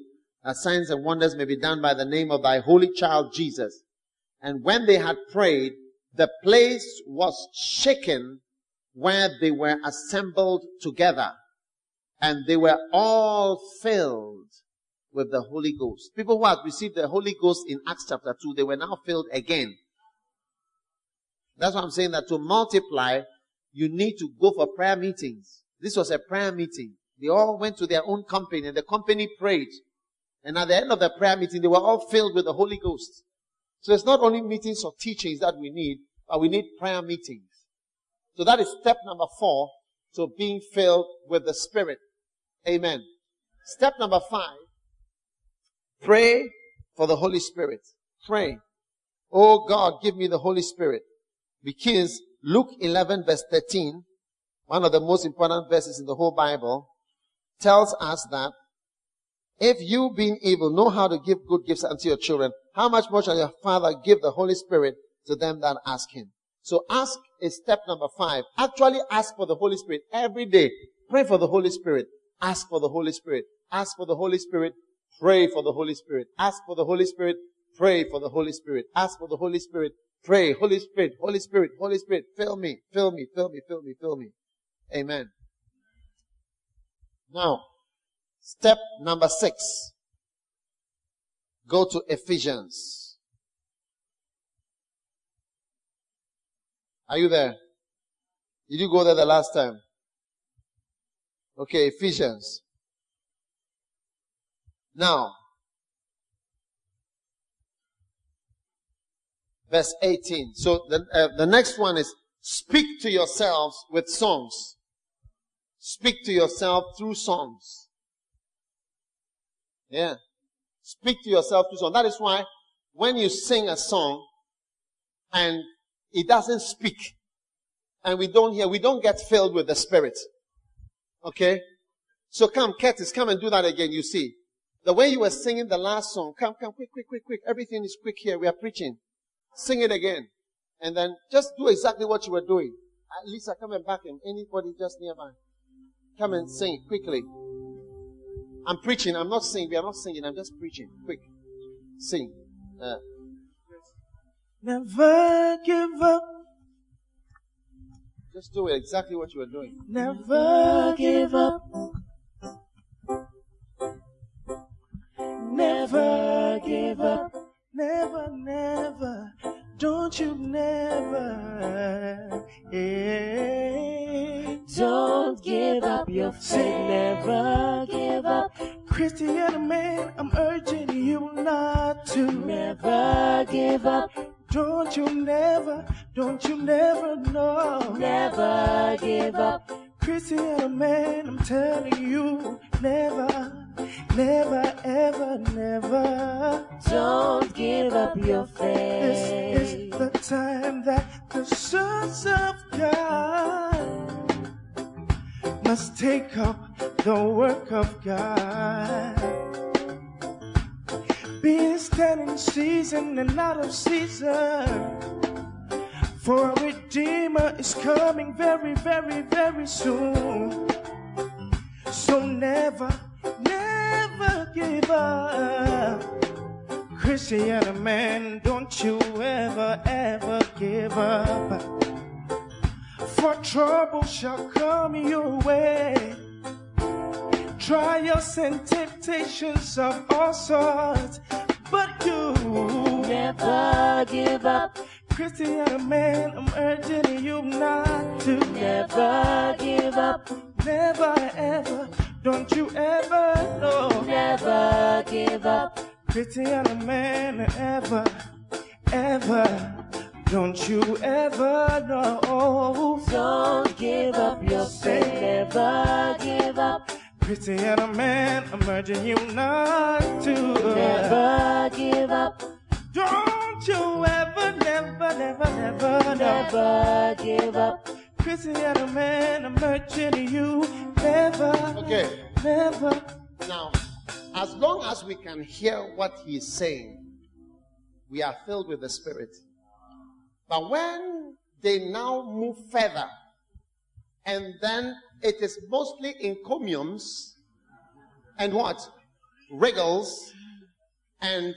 that signs and wonders may be done by the name of thy holy child Jesus. And when they had prayed, the place was shaken where they were assembled together. And they were all filled with the Holy Ghost. People who had received the Holy Ghost in Acts chapter two, they were now filled again. That's why I'm saying that to multiply, you need to go for prayer meetings. This was a prayer meeting. They all went to their own company, and the company prayed. And at the end of the prayer meeting, they were all filled with the Holy Ghost. So it's not only meetings or teachings that we need, but we need prayer meetings. So that is step number four to being filled with the Spirit. Amen. Step number five, pray for the Holy Spirit. Pray. Oh God, give me the Holy Spirit. Because Luke eleven verse thirteen, one of the most important verses in the whole Bible, tells us that if you, being evil, know how to give good gifts unto your children, how much more shall your Father give the Holy Spirit to them that ask Him? So ask is step number five. Actually ask for the Holy Spirit every day. Pray for the Holy Spirit. Ask for the Holy Spirit. Ask for the Holy Spirit. Pray for the Holy Spirit. Ask for the Holy Spirit. Pray for the Holy Spirit. Ask for the Holy Spirit. Pray. Holy Spirit, Holy Spirit, Holy Spirit, fill me, fill me, fill me, fill me, fill me. Amen. Now, step number six. Go to Ephesians. Are you there? Did you go there the last time? Okay, Ephesians. Now, verse eighteen. So the, uh, the next one is speak to yourselves with songs. Speak to yourself through songs. Yeah. Speak to yourself through songs. That is why when you sing a song and it doesn't speak and we don't hear, we don't get filled with the Spirit. Okay? So come, Curtis, come and do that again, you see. The way you were singing the last song, come, come, quick, quick, quick, quick. Everything is quick here. We are preaching. Sing it again. And then just do exactly what you were doing. At least I come and back and anybody just nearby. Come and sing quickly. I'm preaching. I'm not singing. We are not singing. I'm just preaching. Quick. Sing. Uh, Never give up. Just do it exactly what you were doing. Never give up. Never give up. Never, never. Don't you never. Yeah. Don't give up your faith. Never give up. Christian man, I'm urging you not to. Never give up. Don't you never, don't you never know. Never give up. Christian man, I'm telling you, never, never, ever, never. Don't give up your faith. This is the time that the sons of God must take up the work of God. Being standing season and out of season. For a Redeemer is coming very, very, very soon. So never, never give up. Christian man, don't you ever, ever give up. For trouble shall come your way. Trials and temptations of all sorts. But you never give up. Christian man, I'm urging you not to. Never give up. Never ever. Don't you ever know. Never give up. Christian man, ever, ever. Don't you ever know. Don't give up your faith. Never give up. Christian man, I'm urging you not to. Never give up. Don't you ever, never, never, never, never give up. Christian man, I'm urging you, never, Okay. never. Now, as long as we can hear what he is saying, we are filled with the Spirit. But when they now move further, and then it is mostly encomiums and what? wriggles, and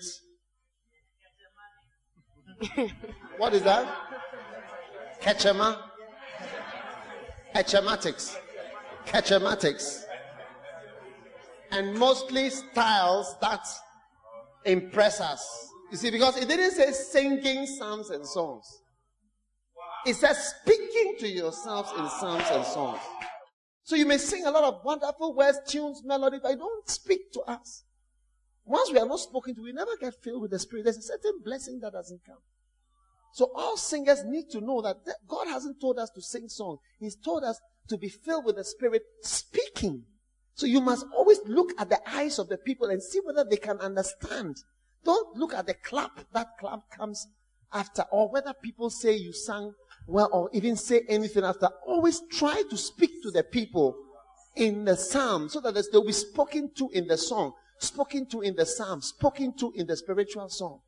what is that? Ketchema? Ketchematics. Ketchematics. And mostly styles that impress us. You see, because it didn't say singing psalms and songs. It says speaking to yourselves in psalms and songs. So you may sing a lot of wonderful words, tunes, melody, but it don't speak to us. Once we are not spoken to, we never get filled with the Spirit. There's a certain blessing that doesn't come. So all singers need to know that God hasn't told us to sing songs. He's told us to be filled with the Spirit speaking. So you must always look at the eyes of the people and see whether they can understand. Don't look at the clap. That clap comes after, or whether people say you sang well, or even say anything after. Always try to speak to the people in the psalm so that they'll be spoken to in the song, spoken to in the psalm, spoken to in the spiritual song.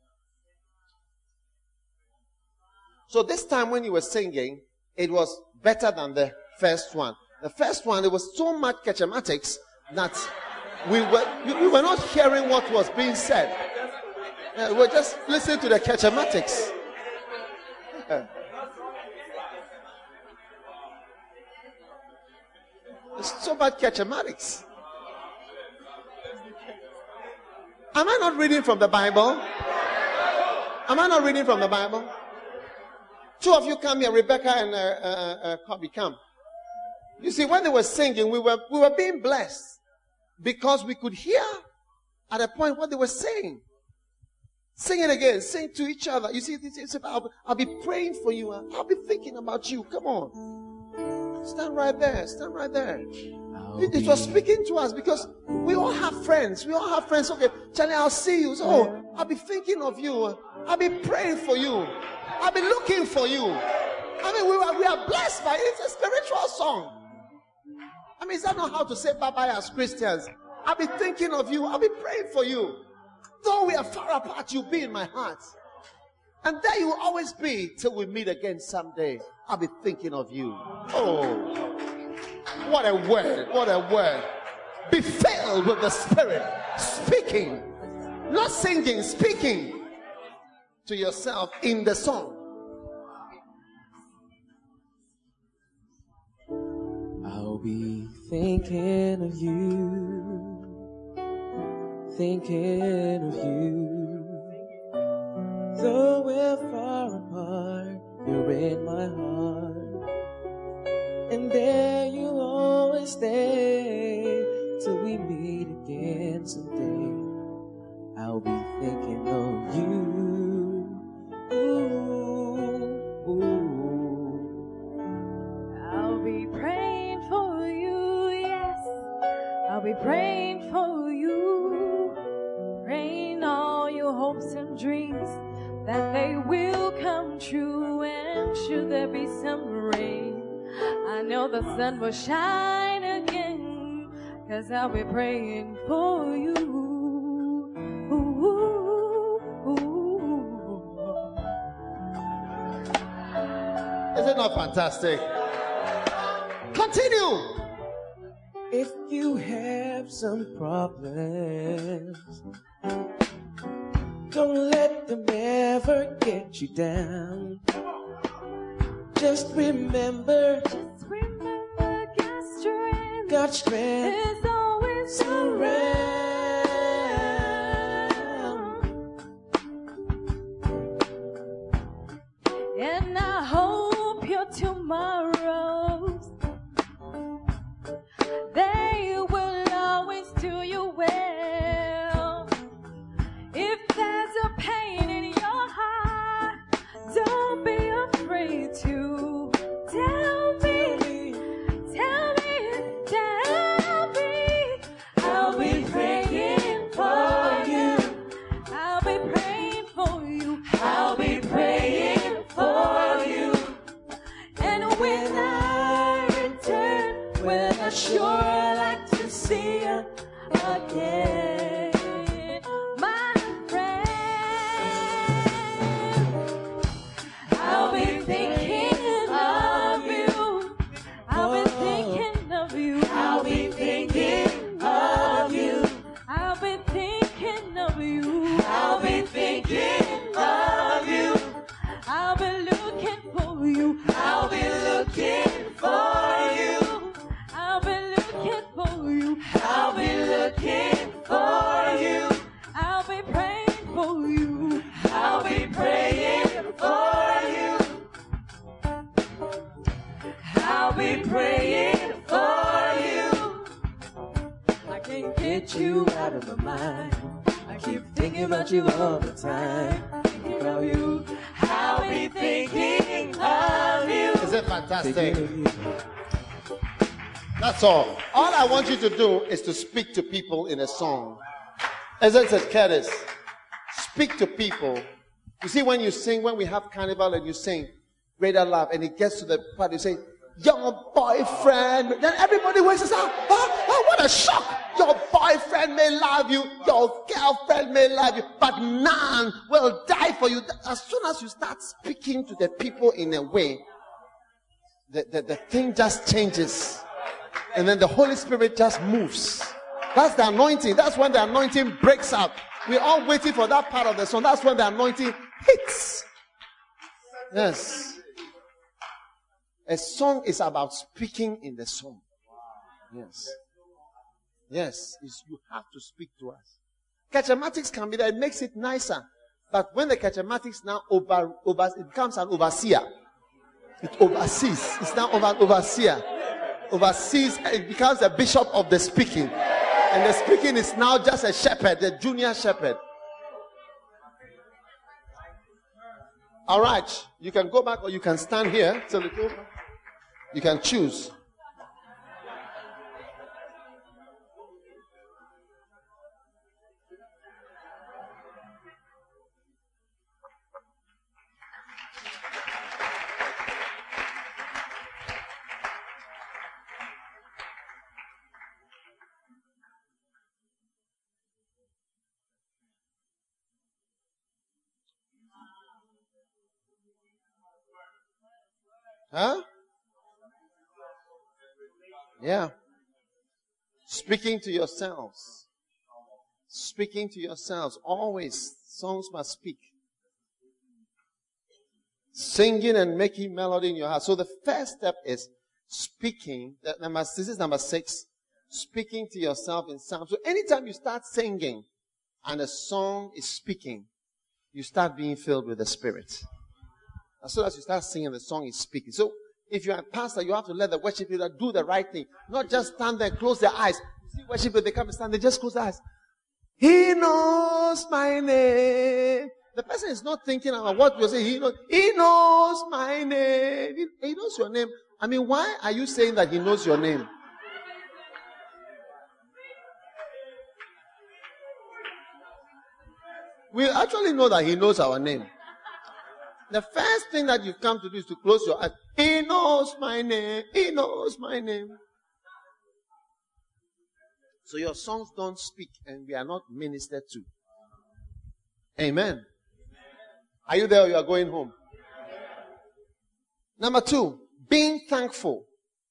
So this time when you were singing, it was better than the first one. The first one, there was so much ketchematics that we were we were not hearing what was being said. Uh, we were just listening to the ketchematics. Uh, there's so much ketchematics. Am I not reading from the Bible? Am I not reading from the Bible? Two of you come here, Rebecca and uh, uh, uh, Kobe, come. You see, when they were singing, we were we were being blessed because we could hear at a point what they were saying. Sing it again. Sing to each other. You see, it's about, I'll be praying for you. I'll be thinking about you. Come on. Stand right there. Stand right there. It, it was speaking to us because we all have friends. We all have friends. Okay, Charlie, I'll see you. So, oh, I'll be thinking of you. I'll be praying for you. I'll be looking for you. I mean, we are, we are blessed by it. It's a spiritual song. I mean, is that not how to say bye-bye as Christians? I'll be thinking of you. I'll be praying for you. Though we are far apart, you'll be in my heart. And there you will always be till we meet again someday. I'll be thinking of you. Oh, what a word. What a word. Be filled with the Spirit. Speaking. Not singing, speaking to yourself in the song. I'll be thinking of you. Thinking of you. Though we're far apart, you're in my heart. And there you'll always stay till we meet again someday. I'll be thinking of you. Ooh, ooh. I'll be praying for you, yes. I'll be praying for you. Praying all your hopes and dreams that they will come true. And should there be some rain, I know the sun will shine again, 'cause I'll be praying for you. Ooh, ooh, ooh. Is it not fantastic? Continue. If you have some problems, don't let them ever get you down. Just remember, Just remember God's strength, God's strength is always around. And I hope your tomorrows, they will always do you well. If there's a pain in your heart, don't be afraid to tell me, tell me, tell me. I'll be praying. thinking of you. I'll be thinking of you. I'll be looking for you. I'll be looking for you. I'll be looking for you. I'll be looking for you. I'll be praying for you. I'll be praying for you. I'll be praying for you. I can't get you out of my mind. I keep thinking about you all the time. Thinking about you. I'll be thinking of you. Is it fantastic? That's all. All I want you to do is to speak to people in a song. Isn't it, Curtis? Speak to people. You see, when you sing, when we have carnival and you sing Greater Love, and it gets to the part, you say, your boyfriend. Then everybody wakes us up. Oh, oh, what a shock. Your boyfriend may love you. Your girlfriend may love you. But none will die for you. As soon as you start speaking to the people in a way, the, the, the thing just changes. And then the Holy Spirit just moves. That's the anointing. That's when the anointing breaks out. We're all waiting for that part of the song. That's when the anointing hits. Yes. A song is about speaking in the song. Yes. Yes. It's, you have to speak to us. Charismatics can be there. It makes it nicer. But when the charismatics now over, over, it becomes an overseer. It oversees. It's now over, overseer. Oversees. It becomes a bishop of the speaking. And the speaking is now just a shepherd, a junior shepherd. All right. You can go back or you can stand here till it's over. You can choose. Huh? Yeah. Speaking to yourselves. Speaking to yourselves. Always, songs must speak. Singing and making melody in your heart. So the first step is speaking. That number, this is number six. Speaking to yourself in Psalms. So anytime you start singing and a song is speaking, you start being filled with the Spirit. As soon as you start singing, the song is speaking. So, if you're a pastor, you have to let the worship leader do the right thing. Not just stand there and close their eyes. You see worship leader, they come and stand, they just close their eyes. He knows my name. The person is not thinking about what you're saying. He knows, he knows my name. He, he knows your name. I mean, why are you saying that he knows your name? We actually know that he knows our name. The first thing that you've come to do is to close your eyes. He knows my name. He knows my name. So your songs don't speak and we are not ministered to. Amen. Are you there or you are going home? Number two, being thankful.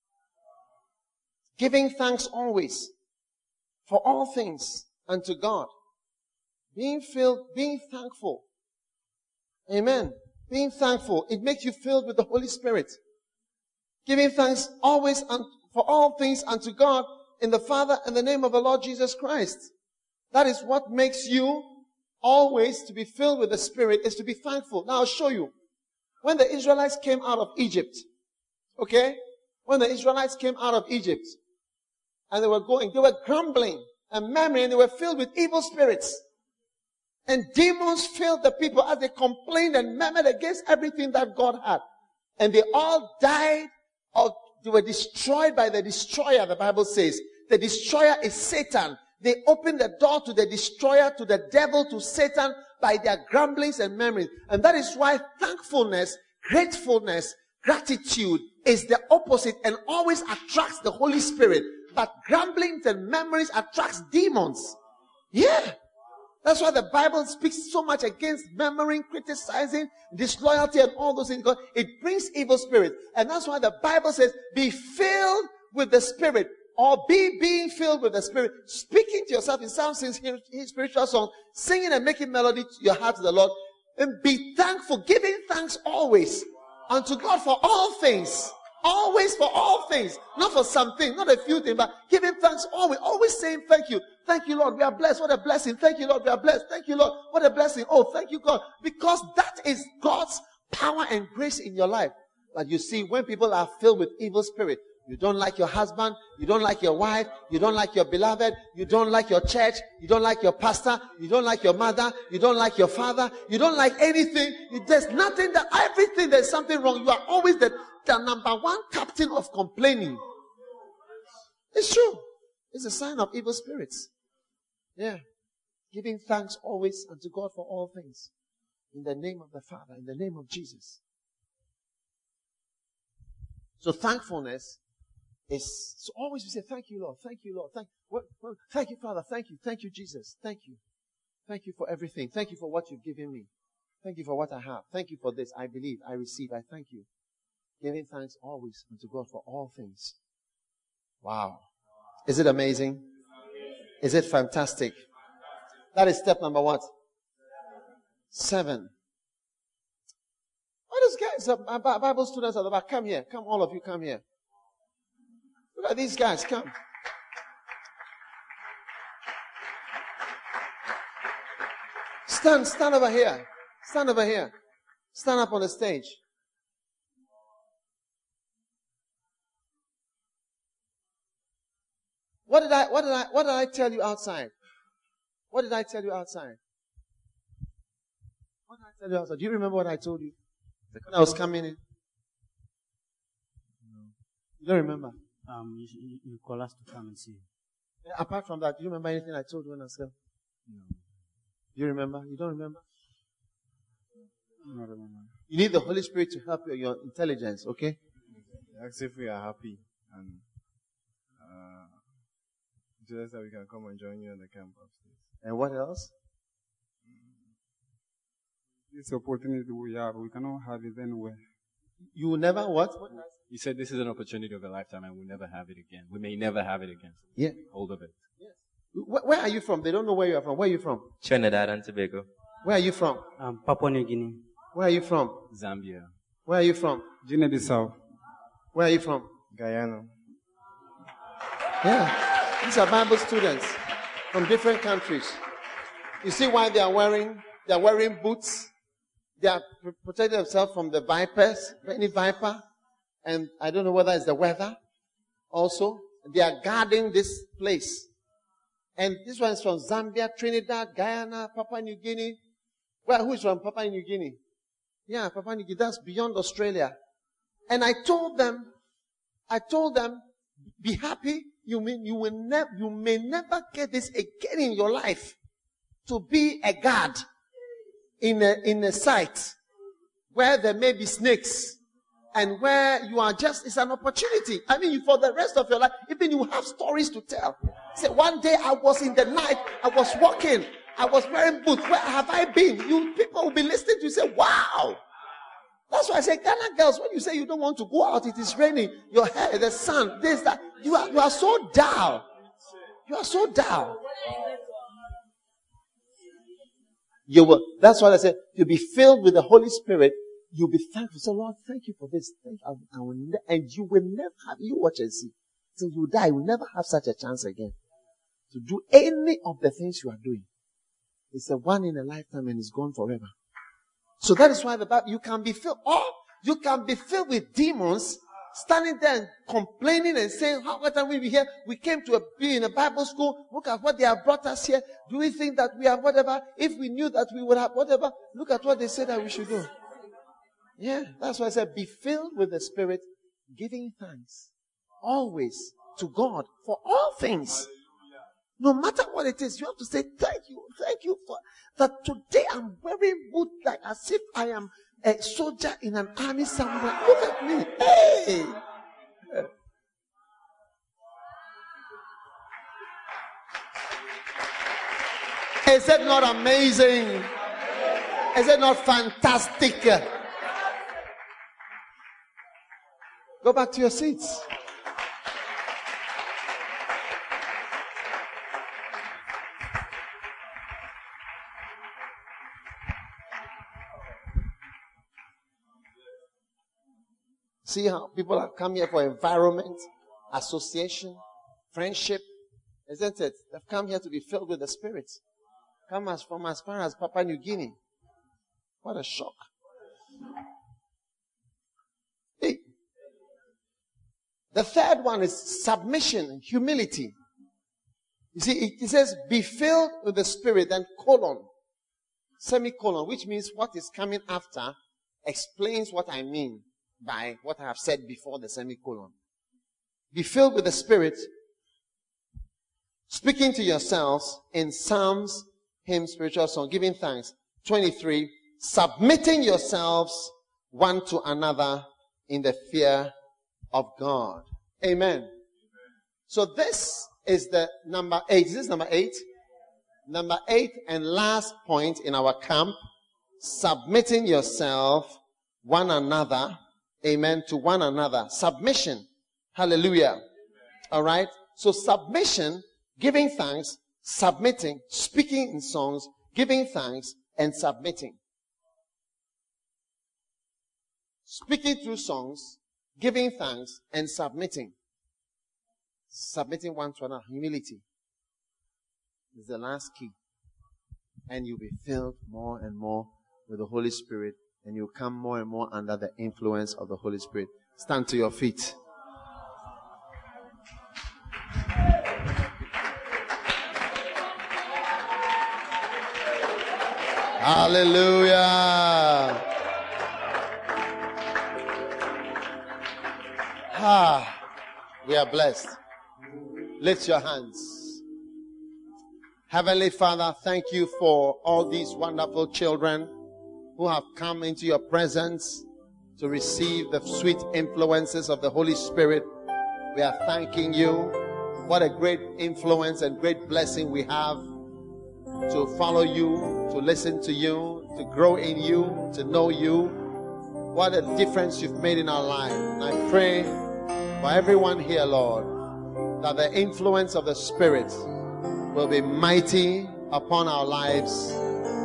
Giving thanks always for all things unto God. Being filled, being thankful. Amen. Being thankful, it makes you filled with the Holy Spirit. Giving thanks always un- for all things unto God in the Father and the name of the Lord Jesus Christ. That is what makes you always to be filled with the Spirit, is to be thankful. Now I'll show you. When the Israelites came out of Egypt, okay? When the Israelites came out of Egypt and they were going, they were grumbling and murmuring, they were filled with evil spirits. And demons filled the people as they complained and murmured against everything that God had. And they all died, or they were destroyed by the destroyer, the Bible says. The destroyer is Satan. They opened the door to the destroyer, to the devil, to Satan by their grumblings and murmurings. And that is why thankfulness, gratefulness, gratitude is the opposite and always attracts the Holy Spirit. But grumblings and murmurings attracts demons. Yeah. That's why the Bible speaks so much against murmuring, criticizing, disloyalty, and all those things. Because it brings evil spirits. And that's why the Bible says, be filled with the Spirit. or be being filled with the Spirit, speaking to yourself in psalms, in spiritual songs, singing and making melody to your heart to the Lord, and be thankful, giving thanks always unto God for all things. Always for all things. Not for something, not a few things, but giving thanks always. Always saying thank you. Thank you, Lord. We are blessed. What a blessing. Thank you, Lord. We are blessed. Thank you, Lord. What a blessing. Oh, thank you, God. Because that is God's power and grace in your life. But you see, when people are filled with evil spirit, you don't like your husband, you don't like your wife, you don't like your beloved, you don't like your church, you don't like your pastor, you don't like your mother, you don't like your father, you don't like anything. There's nothing, that everything, there's something wrong. You are always the, the number one captain of complaining. It's true. It's a sign of evil spirits. Yeah. Giving thanks always unto God for all things. In the name of the Father, in the name of Jesus. So thankfulness is, so always we say, thank you, Lord, thank you, Lord, thank, what, what, thank you, Father, thank you, thank you, Jesus, thank you. Thank you for everything. Thank you for what you've given me. Thank you for what I have. Thank you for this. I believe, I receive, I thank you. Giving thanks always unto God for all things. Wow. Is it amazing? Is it fantastic? That is step number what? Seven. All those guys, uh, Bible students at the back, come here. Come, all of you, come here. Look at these guys, come. Stand, stand over here. Stand over here. Stand up on the stage. What did I, what did I, what did I tell you outside? What did I tell you outside? What did I tell you outside? Do you remember what I told you? When I was coming in? No. You don't remember? Um, you, you, you call us to come and see. Yeah, apart from that, do you remember anything I told you when I was coming? No. Do you remember? You don't remember? I don't remember. You need the Holy Spirit to help you, your intelligence, okay? Ask if we are happy and uh, just that we can come and join you in the camp upstairs. And what else? This opportunity we have, we cannot have it anywhere. You will never what? You said this is an opportunity of a lifetime and we'll never have it again. We may never have it again. So yeah. Hold of it. Yes. Where, where are you from? They don't know where you are from. Where are you from? Trinidad and Tobago. Where are you from? Um, Papua New Guinea. Where are you from? Zambia. Where are you from? Guinea-Bissau. Where are you from? Guyana. Yeah. These are Bible students from different countries. You see why they are wearing, they are wearing boots? They are protecting themselves from the vipers, any viper. And I don't know whether it's the weather also. They are guarding this place. And this one is from Zambia, Trinidad, Guyana, Papua New Guinea. Well, who is from Papua New Guinea? Yeah, Papua New Guinea. That's beyond Australia. And I told them, I told them, be happy. You mean you will never, you may never get this again in your life. To be a guard in a, in a site where there may be snakes and where you are just, it's an opportunity. I mean, for the rest of your life, even you have stories to tell. Say, one day I was in the night, I was walking, I was wearing boots. Where have I been? You people will be listening to you say, wow. That's why I say, Ghana girls, when you say you don't want to go out, it is raining, your hair, the sun, this, that, you are, you are so dull. You are so dull. You will, that's why I said, to be filled with the Holy Spirit, you'll be thankful. So Lord, thank you for this. Thank you. I, I will ne- and you will never have, you watch and see. Till you die, you will never have such a chance again. To do any of the things you are doing. It's a one in a lifetime and it's gone forever. So that is why the Bible, you can be filled, or you can be filled with demons, standing there and complaining and saying, how what are we here? We came to a, be in a Bible school. Look at what they have brought us here. Do we think that we are whatever? If we knew that we would have whatever, look at what they said that we should do. Yeah, that's why I said, be filled with the Spirit, giving thanks always to God for all things. No matter what it is, you have to say, thank you, thank you for that today I'm wearing boots like as if I am a soldier in an army somewhere. Look at me. Hey! Is it not amazing? Is it not fantastic? Go back to your seats. See how people have come here for environment, association, friendship. Isn't it? They've come here to be filled with the Spirit. Come as from as far as Papua New Guinea. What a shock. Hey. The third one is submission, humility. You see, it, it says, be filled with the Spirit, then colon, semicolon, which means what is coming after explains what I mean by what I have said before the semicolon. Be filled with the Spirit, speaking to yourselves in psalms, hymns, spiritual song, giving thanks. twenty-three, submitting yourselves one to another in the fear of God. Amen. Amen. So this is the number eight. Is this number eight? Number eight and last point in our camp. Submitting yourself one another. Amen. To one another. Submission. Hallelujah. Amen. All right. So submission, giving thanks, submitting, speaking in songs, giving thanks, and submitting. Speaking through songs, giving thanks, and submitting. Submitting one to another. Humility is the last key. And you'll be filled more and more with the Holy Spirit, and you'll come more and more under the influence of the Holy Spirit. Stand to your feet. Hallelujah. Ah, we are blessed. Lift your hands. Heavenly Father, thank you for all these wonderful children who have come into your presence to receive the sweet influences of the Holy Spirit. We are thanking you. What a great influence and great blessing we have to follow you, to listen to you, to grow in you, to know you. What a difference you've made in our life. And I pray for everyone here, Lord, that the influence of the Spirit will be mighty upon our lives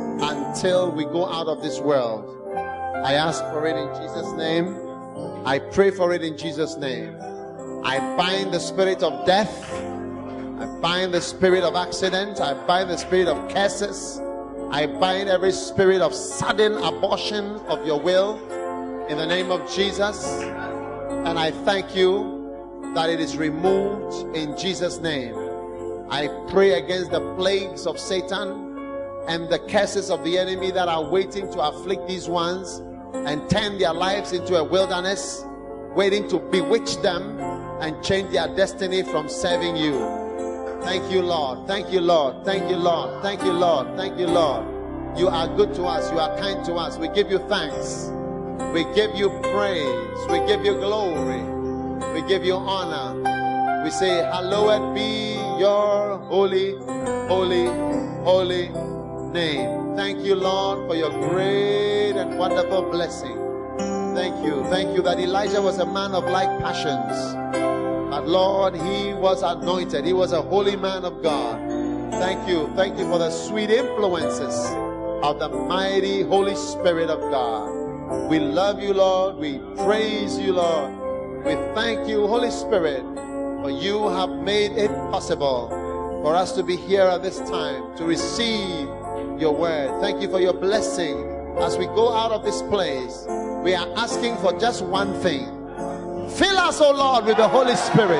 until we go out of this world. I ask for it in Jesus' name. I pray for it in Jesus' name. I bind the spirit of death. I bind the spirit of accident. I bind the spirit of curses. I bind every spirit of sudden abortion of your will in the name of Jesus. And I thank you that it is removed in Jesus' name. I pray against the plagues of Satan and the curses of the enemy that are waiting to afflict these ones and turn their lives into a wilderness, waiting to bewitch them and change their destiny from serving you. Thank you, Lord. Thank you, Lord. Thank you, Lord. Thank you, Lord. Thank you, Lord. You are good to us. You are kind to us. We give you thanks. We give you praise. We give you glory. We give you honor. We say, hallowed be your holy, holy, holy name. Thank you, Lord, for your great and wonderful blessing. Thank you. Thank you that Elijah was a man of like passions. But Lord, he was anointed. He was a holy man of God. Thank you. Thank you for the sweet influences of the mighty Holy Spirit of God. We love you, Lord. We praise you, Lord. We thank you, Holy Spirit, for you have made it possible for us to be here at this time to receive your word. Thank you for your blessing. As we go out of this place, we are asking for just one thing. Fill us, O Lord, with the Holy Spirit.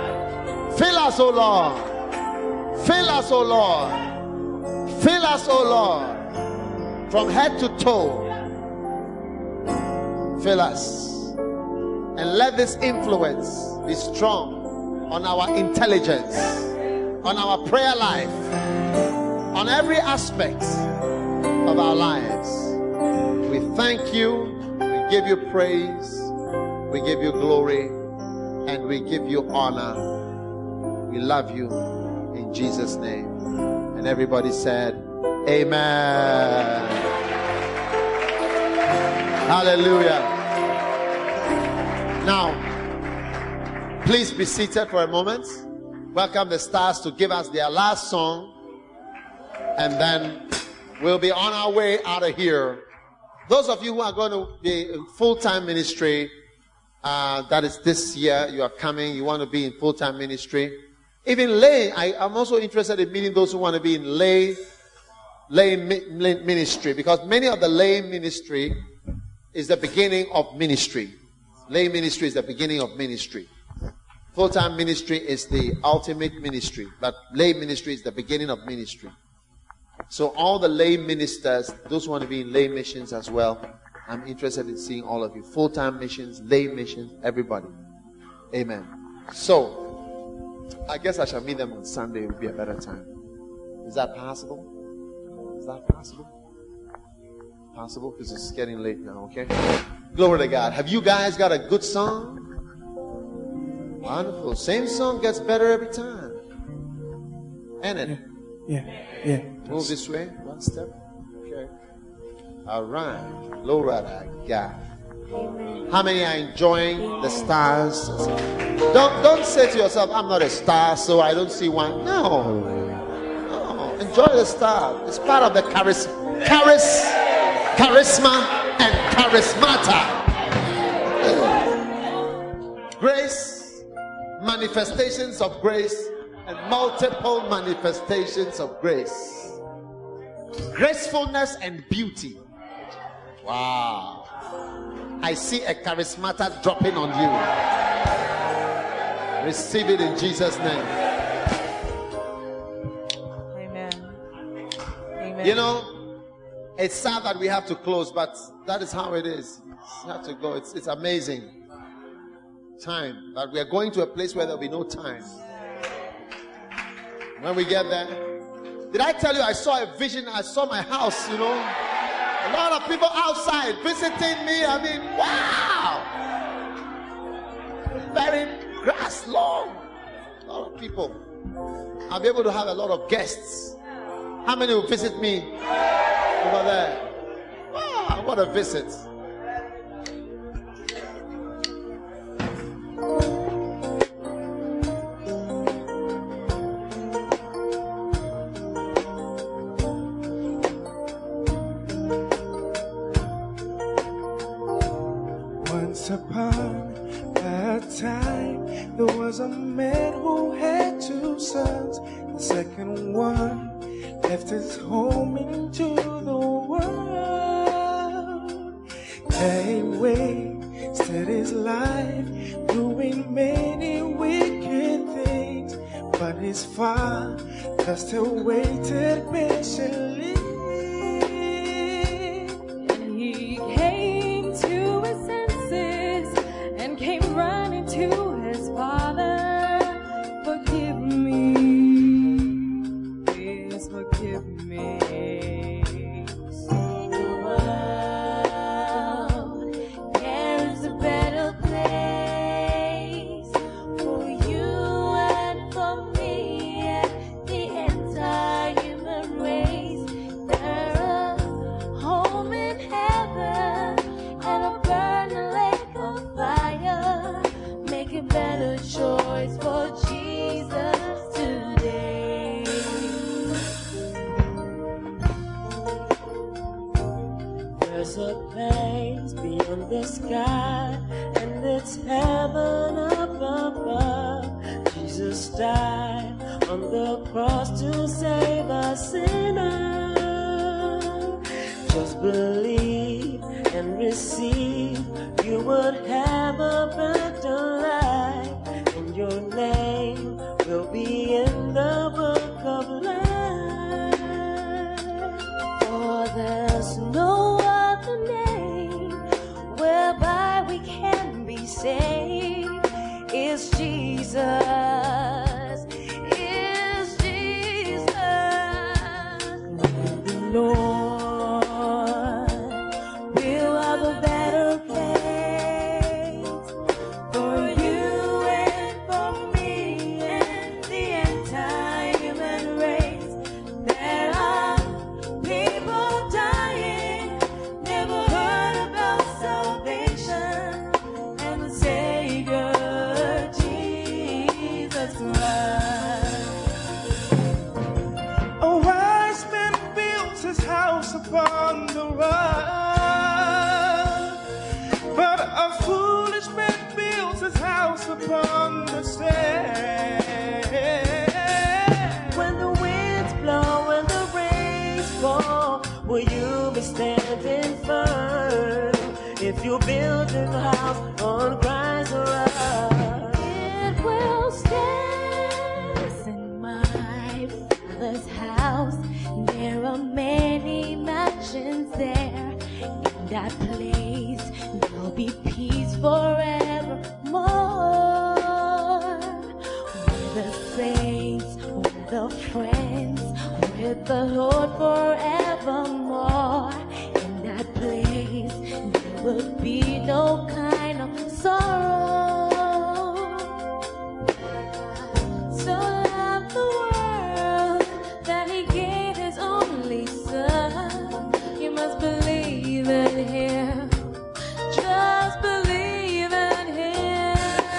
Fill us, O Lord. Fill us, O Lord. Fill us, O Lord, from head to toe. Fill us. And let this influence be strong on our intelligence, on our prayer life, on every aspect of our lives. We thank you. We give you praise. We give you glory. And we give you honor. We love you in Jesus' name. And everybody said, amen. Hallelujah. Now, please be seated for a moment. Welcome the stars to give us their last song. And then we'll be on our way out of here. Those of you who are going to be in full-time ministry, uh, that is this year, you are coming, you want to be in full-time ministry. Even lay, I, I'm also interested in meeting those who want to be in lay, lay, lay ministry, because many of the lay ministry is the beginning of ministry. Lay ministry is the beginning of ministry. Full-time ministry is the ultimate ministry, but lay ministry is the beginning of ministry. So all the lay ministers, those who want to be in lay missions as well, I'm interested in seeing all of you. Full-time missions, lay missions, everybody. Amen. So, I guess I shall meet them on Sunday. It will be a better time. Is that possible? Is that possible? Possible? Because it's getting late now, okay? Glory to God. Have you guys got a good song? Wonderful. Same song gets better every time. Ain't it? Yeah, yeah. Move this way, one step. Okay. All right. Glory to God. How many are enjoying the stars? Don't don't say to yourself, I'm not a star, so I don't see one. No. No. Enjoy the star. It's part of the charis, charis, charisma and charismata. Grace, manifestations of grace, and multiple manifestations of grace. Gracefulness and beauty. Wow. I see a charismata dropping on you. Receive it in Jesus' name. Amen. Amen. You know, it's sad that we have to close, but that is how it is. You have to go. It's, it's amazing. Time. That we are going to a place where there will be no time. When we get there. Did I tell you I saw a vision? I saw my house, you know. A lot of people outside visiting me. I mean, wow. Very grass long. A lot of people. I'll be able to have a lot of guests. How many will visit me over there? Wow, what a visit. Once upon a time, there was a man who had two sons. The second one left his home into the world. Came wasted his life doing many wicked things, but his father still waited patiently. And he came to his senses and came running to his father. Forgive me, please forgive me. In the world, there is a better place for you and for me and the entire human race. There's a home in heaven and a burning lake of fire. Make a better choice for Jesus today. There's a place beyond the sky, and it's heaven up above. Jesus died on the cross to save a sinner. Just believe and receive, you would have a better life, and your name will be in the book of life. For there's no other name whereby we can be saved. It's Jesus. It's Jesus. The Lord We'll have a better place for you and for me and the entire human race. There are people dying, never heard about salvation and the Savior, Jesus Christ. A wise man builds his house upon the rock, but a foolish man builds upon the sand. When the winds blow and the rains fall, will you be standing firm? If you build a house on Christ's rock, it will stand. In my Father's house, there are many mansions there. In that place, there'll be peace forevermore. With the saints, with the friends, with the Lord forevermore. In that place, there will be no kind of sorrow. So love the world that He gave His only Son. You must believe in Him. Just believe in Him.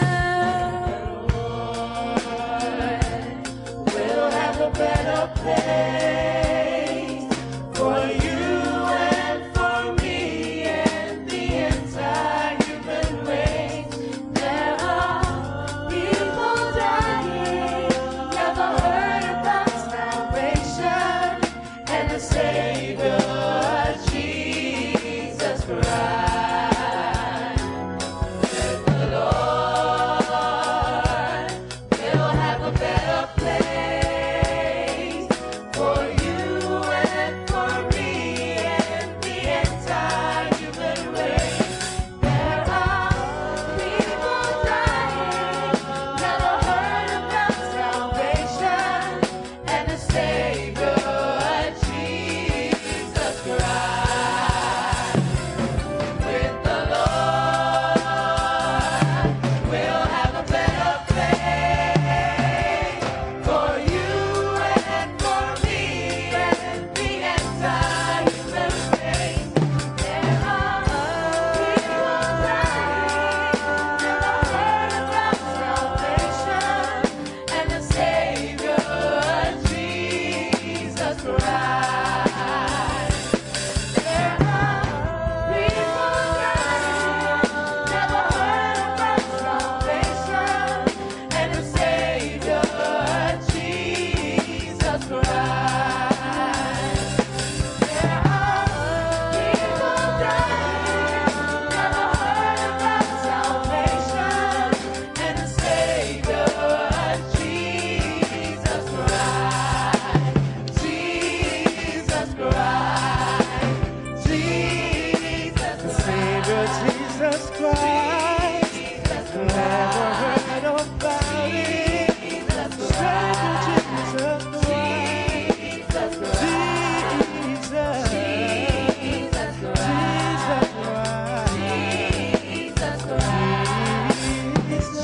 We'll have a better place for you and for me and the entire human race. There are people dying, never heard about salvation And the Savior, Jesus Christ. With the Lord, we'll have a better place for you and for me and the entire human race. There are people dying, never heard about salvation And the Savior, Jesus Christ. With the Lord, we'll have a better place for you and for me and the entire human race. There are people dying, never heard about salvation And the Savior, Jesus Christ. There are people dying, never heard about salvation And the Savior, Jesus Christ. There are people dying, never heard about salvation And the Savior, Jesus Christ. Jesus Christ. Jesus The Savior, Jesus Christ. Never heard about it. Savior, Jesus Christ. Jesus Christ. Jesus. Jesus Christ. Jesus Christ. Jesus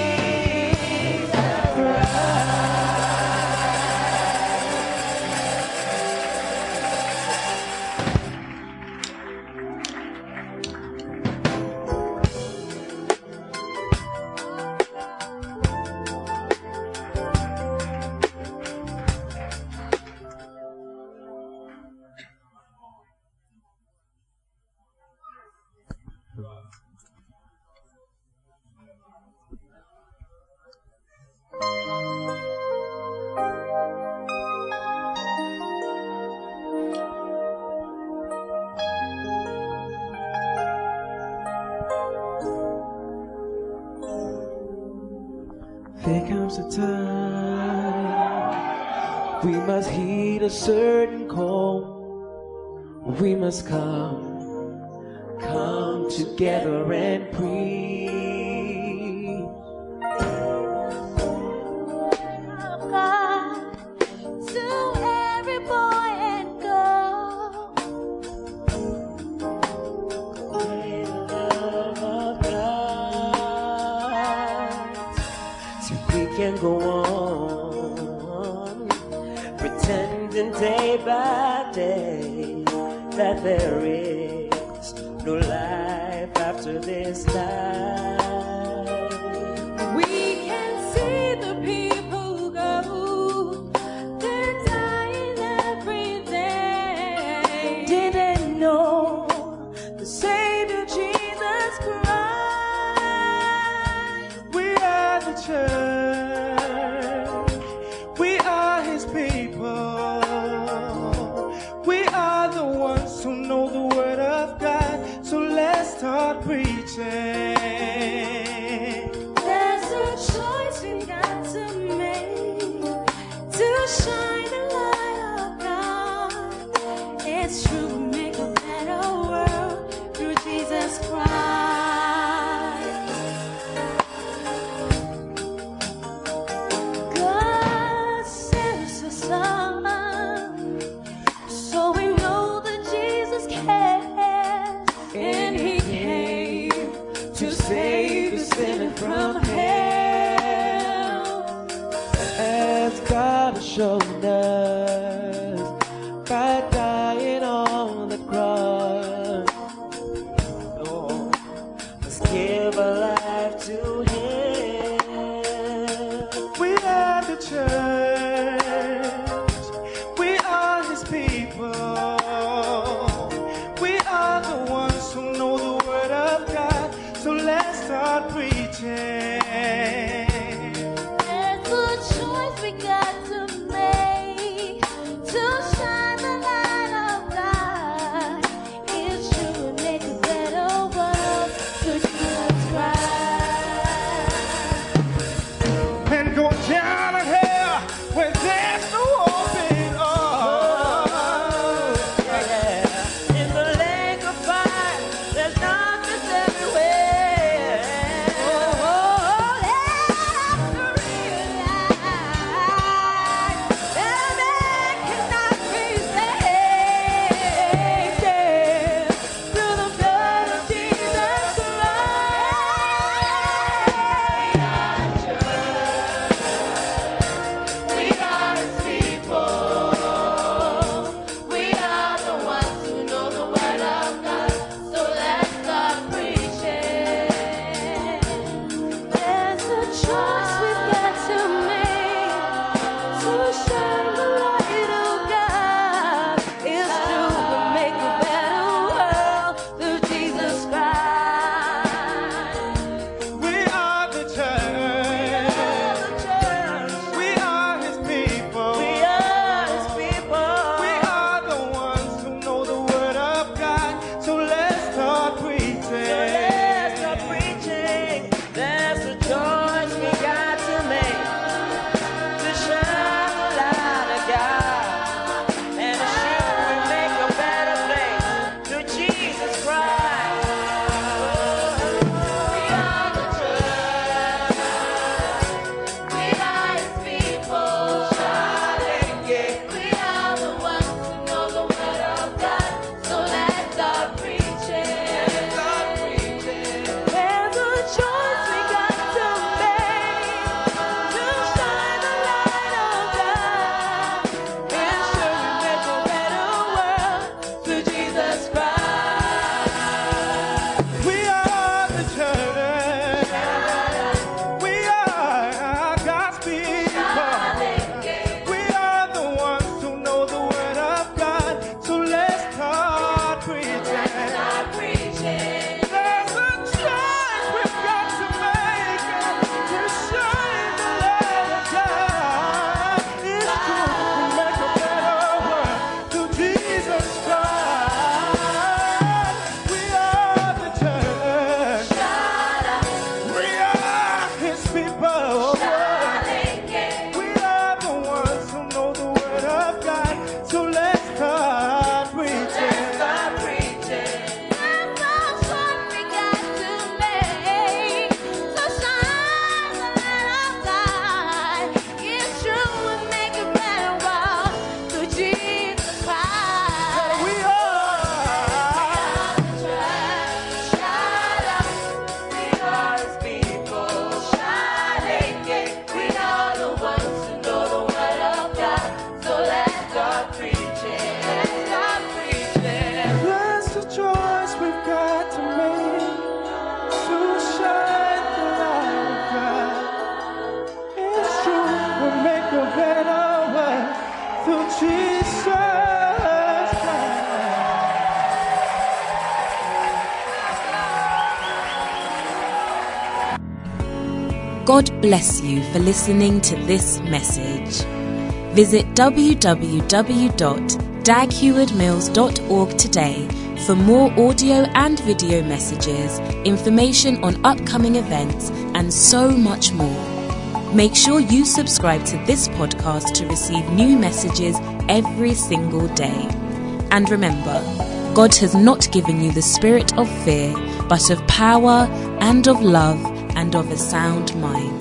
there comes a time we must heed a certain call. We must come, come together and preach. God to every boy and girl. Love of God, so we can go on pretending day by day that there is no life after this life. We can see the people go. They're dying every day. Didn't know the Savior Jesus Christ. We are who know the word of God. So let's start preaching. There's a choice we got to make to shine the light of God. It's true, we make a better world through Jesus Christ. God sent us a son, so we know that Jesus cares, and He came to save the sinner from hell. As God has shown us by dying on the cross. Oh, let's give our life to Him. We are the church. We are His people. We are the ones who know the word of God. So let's start preaching. There's a choice we got to make to shine the light of God. It's true, we make a better world through Jesus Christ. And go down to hell where there's no open door. Yeah. In the lake of fire, there's darkness everywhere. Oh, oh, oh, that's the real life. That man cannot be saved through the blood of Jesus We are His people. We are the ones who know the word of God. So let's start preaching. There's a choice we've got to make to shine the light of God. It's true, we'll make a better world through Jesus Christ. We are the church. We are His people. We are His people. We are the ones who know the word of God. So let's start preaching. Let's start preaching. There's a choice we got to make to shine the light of God. And sure we make a better place through Jesus Christ. We are the church. We are His people. We are the ones who know the word of God. So let's start preaching. There's a choice we got to make to shine the light of God. And sure we make a better world through Jesus Christ. We are the church. We are God's people. We are the ones who know the word of God. So let's start preaching. There's a choice we've got to make to shine the light of God. It's true, we make a better world through Jesus Christ. We are the church. We are His people. We are the ones who know the word of God. So let's start preaching. There's a choice we got to make to shine the light of God. It's true, we make a better world through Jesus Christ. We are. We are His people. We are the ones who know the word of God. So let's start preaching. Let's start preaching. That's the choice we've got to make to shine the light of God. It's true, we'll make a better world through Jesus Christ. God bless you for listening to this message. Visit w w w dot dag heward mills dot org today for more audio and video messages, information on upcoming events, and so much more. Make sure you subscribe to this podcast to receive new messages every single day. And remember, God has not given you the spirit of fear, but of power and of love and of a sound mind.